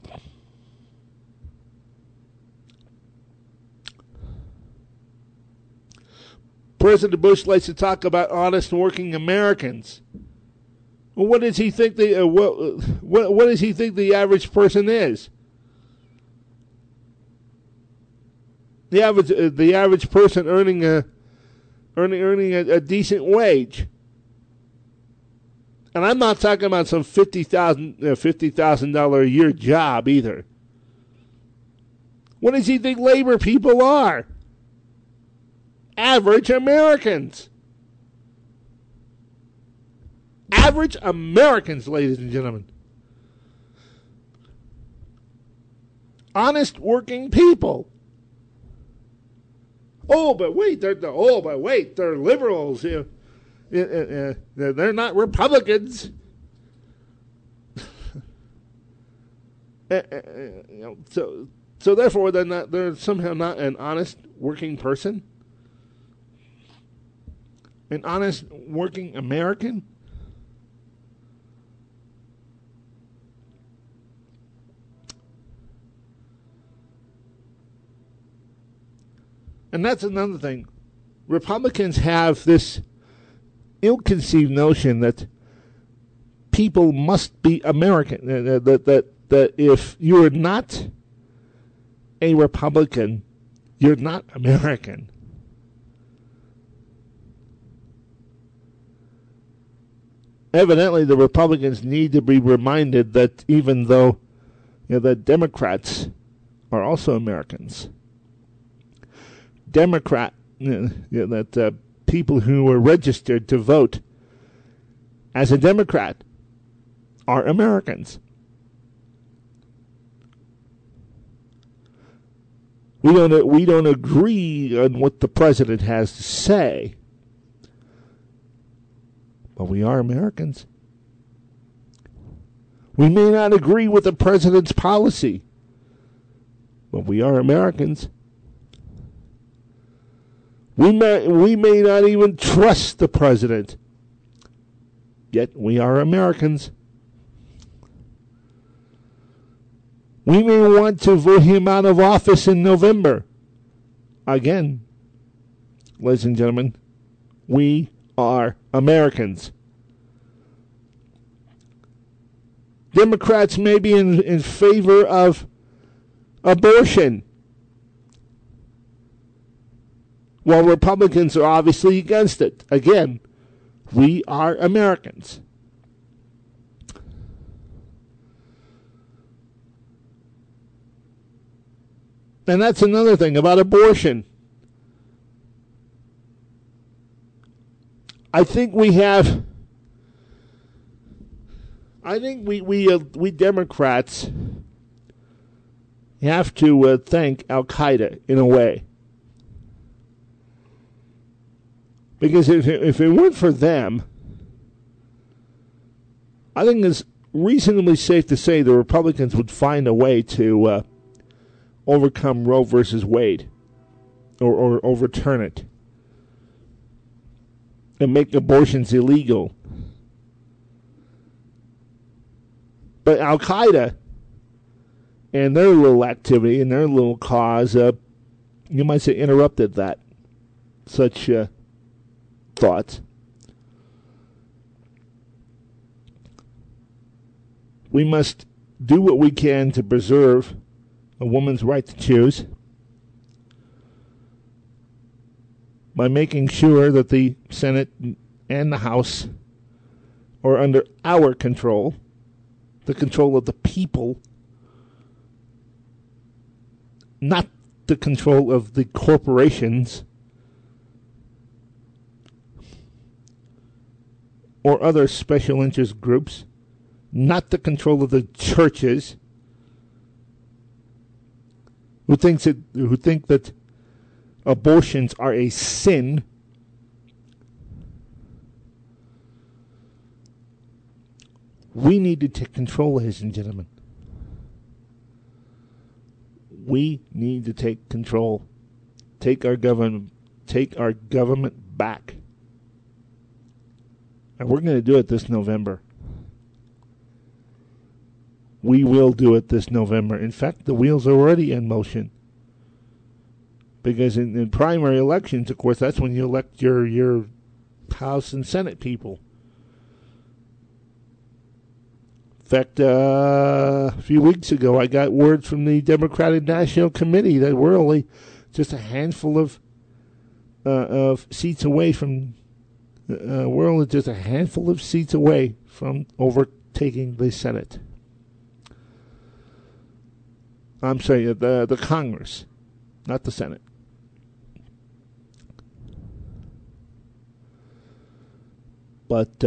S2: President Bush likes to talk about honest working Americans. Well, what does he think what does he think the average person is? The average person earning a decent wage. And I'm not talking about some $50,000 a year job either. What does he think labor people are? Average Americans. Average Americans, ladies and gentlemen. Honest working people. But wait, they're liberals. They're not Republicans. So therefore, they're somehow not an honest working person. An honest working American. And that's another thing. Republicans have this ill-conceived notion that people must be American. That if you're not a Republican, you're not American. Evidently, the Republicans need to be reminded that even though the Democrats are also Americans, that people who are registered to vote as a Democrat are Americans. We don't agree on what the president has to say, but we are Americans. We may not agree with the president's policy, but we are Americans. We may not even trust the president, yet we are Americans. We may want to vote him out of office in November. Again, ladies and gentlemen, we are Americans. Democrats may be in favor of abortion, while Republicans are obviously against it. Again, we are Americans. And that's another thing about abortion. I think we Democrats have to thank Al Qaeda in a way. Because if it weren't for them, I think it's reasonably safe to say the Republicans would find a way to overcome Roe versus Wade or overturn it and make abortions illegal. But Al Qaeda and their little activity and their little cause, you might say, interrupted that. Such thoughts. We must do what we can to preserve a woman's right to choose. by making sure that the Senate and the House are under our control, the control of the people, not the control of the corporations or other special interest groups, not the control of the churches who think that abortions are a sin. We need to take control, ladies and gentlemen. We need to take control. Take our government back. And we're going to do it this November. We will do it this November. In fact, the wheels are already in motion. Because in primary elections, of course, that's when you elect your House and Senate people. In fact, a few weeks ago, I got word from the Democratic National Committee that we're only just a handful of seats away from. We're only just a handful of seats away from overtaking the Senate. I'm sorry, the Congress, not the Senate. But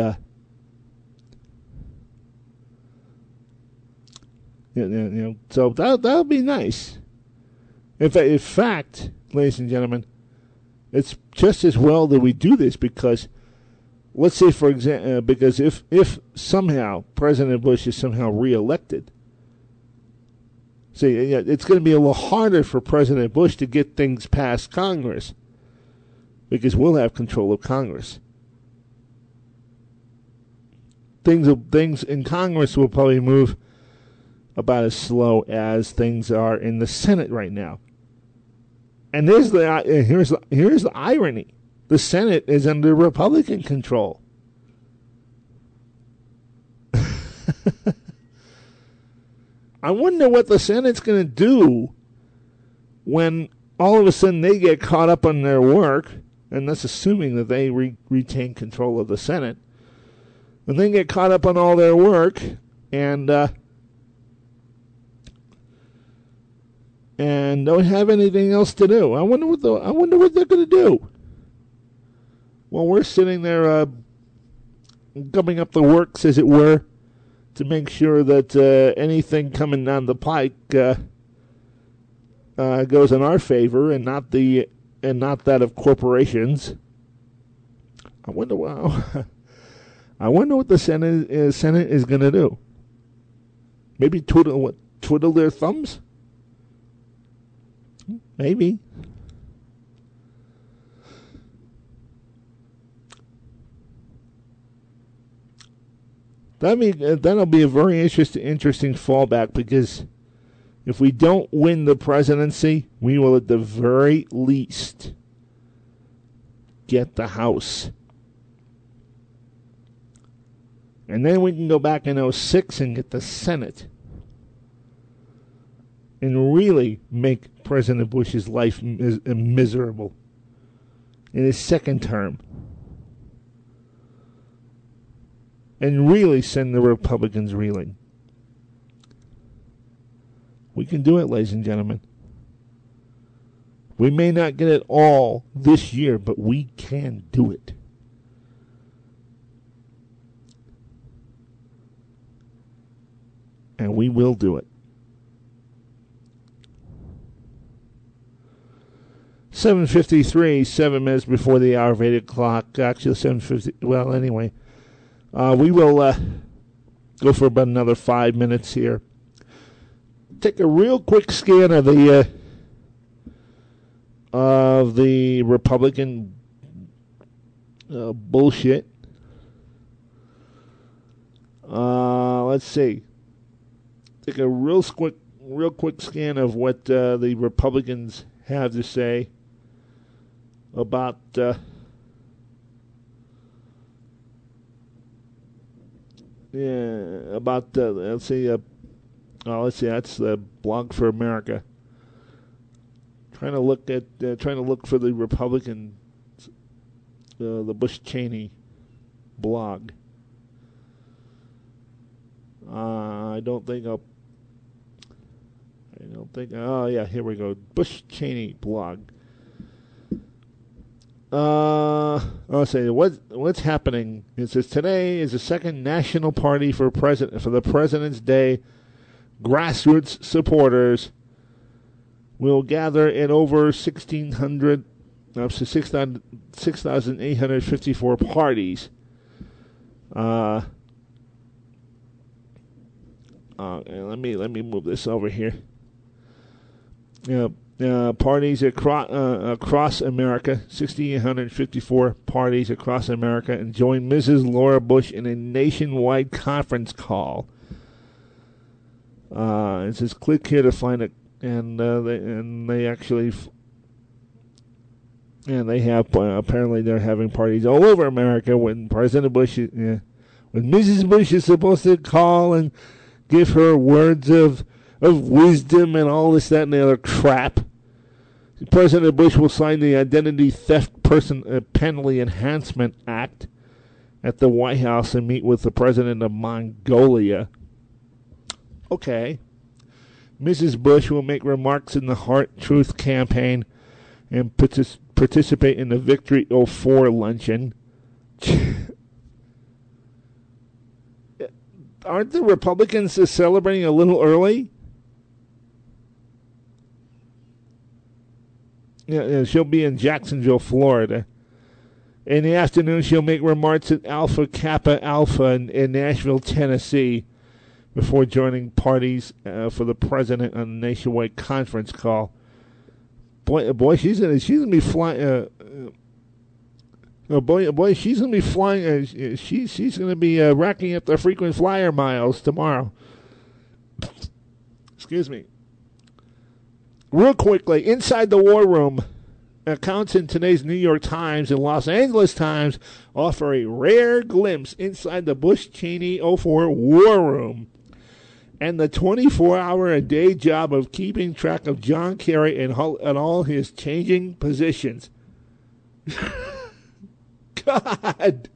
S2: so that'll be nice. In fact, ladies and gentlemen, it's just as well that we do this because, let's say, for example, because if somehow President Bush is somehow reelected, see, it's going to be a little harder for President Bush to get things past Congress because we'll have control of Congress. Things in Congress will probably move about as slow as things are in the Senate right now. And here's the irony: the Senate is under Republican control. I wonder what the Senate's going to do when all of a sudden they get caught up on their work, and that's assuming that they retain control of the Senate. When they get caught up on all their work and don't have anything else to do. I wonder what they're going to do. Well, we're sitting there gumming up the works, as it were, to make sure that anything coming down the pike goes in our favor and not that of corporations. I wonder what the Senate is going to do. Maybe twiddle their thumbs? Maybe. That'll be a very interesting fallback, because if we don't win the presidency, we will at the very least get the House. And then we can go back in 2006 and get the Senate. And really make President Bush's life miserable in his second term. And really send the Republicans reeling. We can do it, ladies and gentlemen. We may not get it all this year, but we can do it. And we will do it. 7:53, 7 minutes before the hour of 8 o'clock. Actually, 7:50. Well, anyway, we will go for about another 5 minutes here. Take a real quick scan of the Republican bullshit. Let's see. Take a real quick scan of what the Republicans have to say about let's see, that's the Blog for America. Trying to look for the Republican the Bush-Cheney blog. I don't think. Oh yeah, here we go. Bush-Cheney blog. I'll say what's happening. It says today is the second national party for the President's Day. Grassroots supporters will gather at over 6,854 parties. Let me move this over here. Parties across America, 6,854 parties across America, and join Mrs. Laura Bush in a nationwide conference call. It says click here to find it, and they actually apparently they're having parties all over America when President Bush, when Mrs. Bush is supposed to call and give her words of wisdom and all this, that, and the other crap. President Bush will sign the Identity Theft Penalty Enhancement Act at the White House and meet with the president of Mongolia. Okay. Mrs. Bush will make remarks in the Heart Truth campaign and participate in the Victory 04 luncheon. Aren't the Republicans celebrating a little early? Yeah, she'll be in Jacksonville, Florida. In the afternoon, she'll make remarks at Alpha Kappa Alpha in Nashville, Tennessee, before joining parties for the president on a nationwide conference call. Boy, she's gonna be flying. She's gonna be flying. She's gonna be racking up the frequent flyer miles tomorrow. Excuse me. Real quickly, inside the war room, accounts in today's New York Times and Los Angeles Times offer a rare glimpse inside the Bush-Cheney 04 war room and the 24-hour-a-day job of keeping track of John Kerry and all his changing positions. God.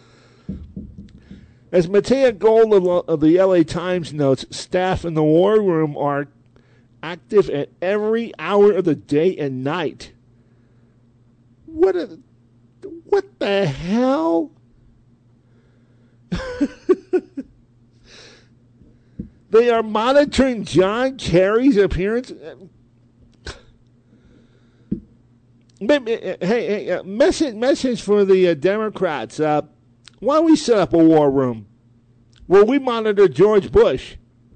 S2: As Matea Gold of the LA Times notes, staff in the war room are active at every hour of the day and night. What the hell? They are monitoring John Kerry's appearance. Hey, message for the Democrats. Why don't we set up a war room where we monitor George Bush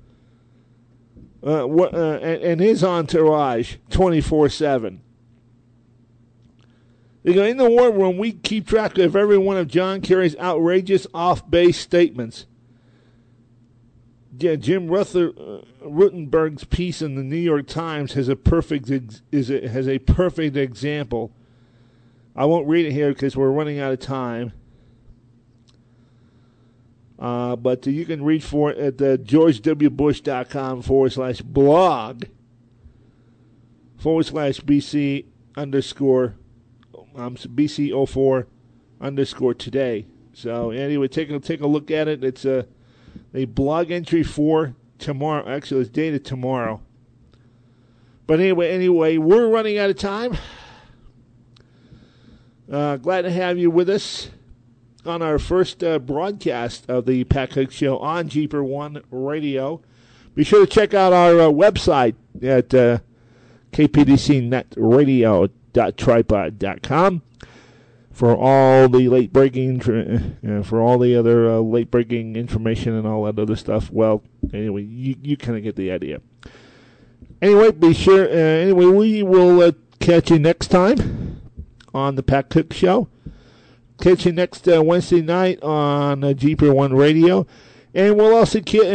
S2: and his entourage 24/7? In the war room, we keep track of every one of John Kerry's outrageous off-base statements. Yeah, Jim Rutenberg's piece in the New York Times has a perfect example. I won't read it here because we're running out of time. But you can read for it at georgewbush.com/blog /BC_BC04_today. So anyway, take a look at it. It's a blog entry for tomorrow. Actually, it's dated tomorrow. But anyway, we're running out of time. Glad to have you with us on our first broadcast of the Pat Cook Show on Jeeper One Radio. Be sure to check out our website at kpdcnetradio.tripod.com for all the late breaking, for all the other late breaking information and all that other stuff. Well, anyway, you kind of get the idea. Anyway, be sure. Anyway, we will catch you next time on the Pat Cook Show. Catch you next Wednesday night on Jeeper One Radio, and we'll also keep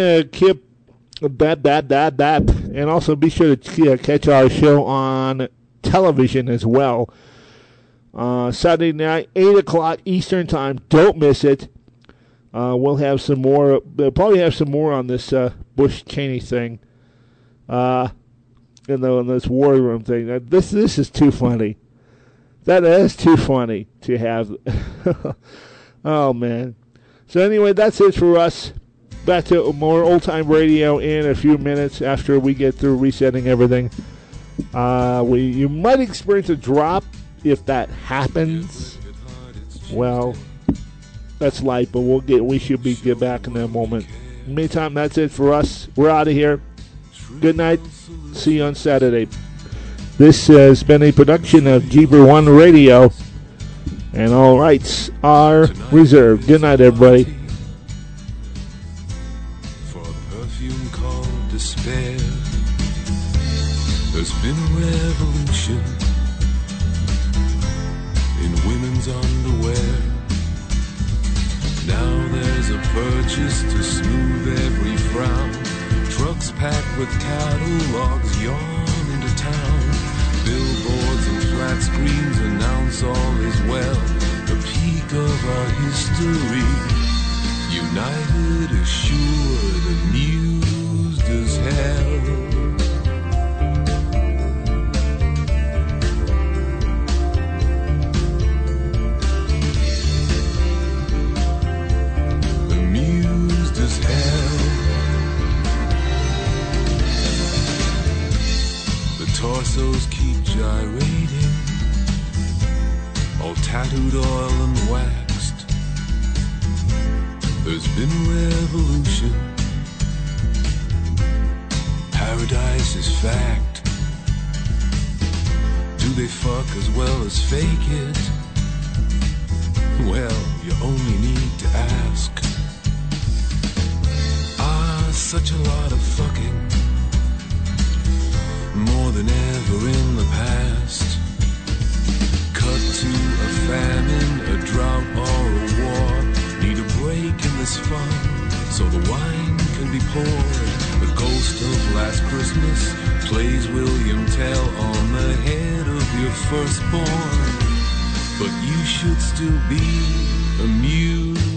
S2: and also be sure to catch our show on television as well. Saturday night, 8 o'clock Eastern Time. Don't miss it. We'll have some more. We'll probably have some more on this Bush-Cheney thing. In this war room thing. This is too funny. That is too funny to have. Oh, man. So anyway, that's it for us. Back to more old-time radio in a few minutes after we get through resetting everything. You might experience a drop if that happens. Well, that's life, but we should get back in that moment. In the meantime, that's it for us. We're out of here. Good night. See you on Saturday. This has been a production of Jeeper One Radio, and all rights are reserved. Good night, everybody.
S9: For a perfume called despair, there's been a revolution in women's underwear. Now there's a purchase to smooth every frown. Trucks packed with catalogs yawn into town. Billboards and flat screens announce all is well. The peak of our history, united, assured, amused as hell. Torsos keep gyrating, all tattooed, oil and waxed. There's been a revolution. Paradise is fact. Do they fuck as well as fake it? Well, you only need to ask. Such a lot of fucking, more than ever in the past. Cut to a famine, a drought or a war. Need a break in this fun, so the wine can be poured. The ghost of last Christmas plays William Tell on the head of your firstborn. But you should still be amused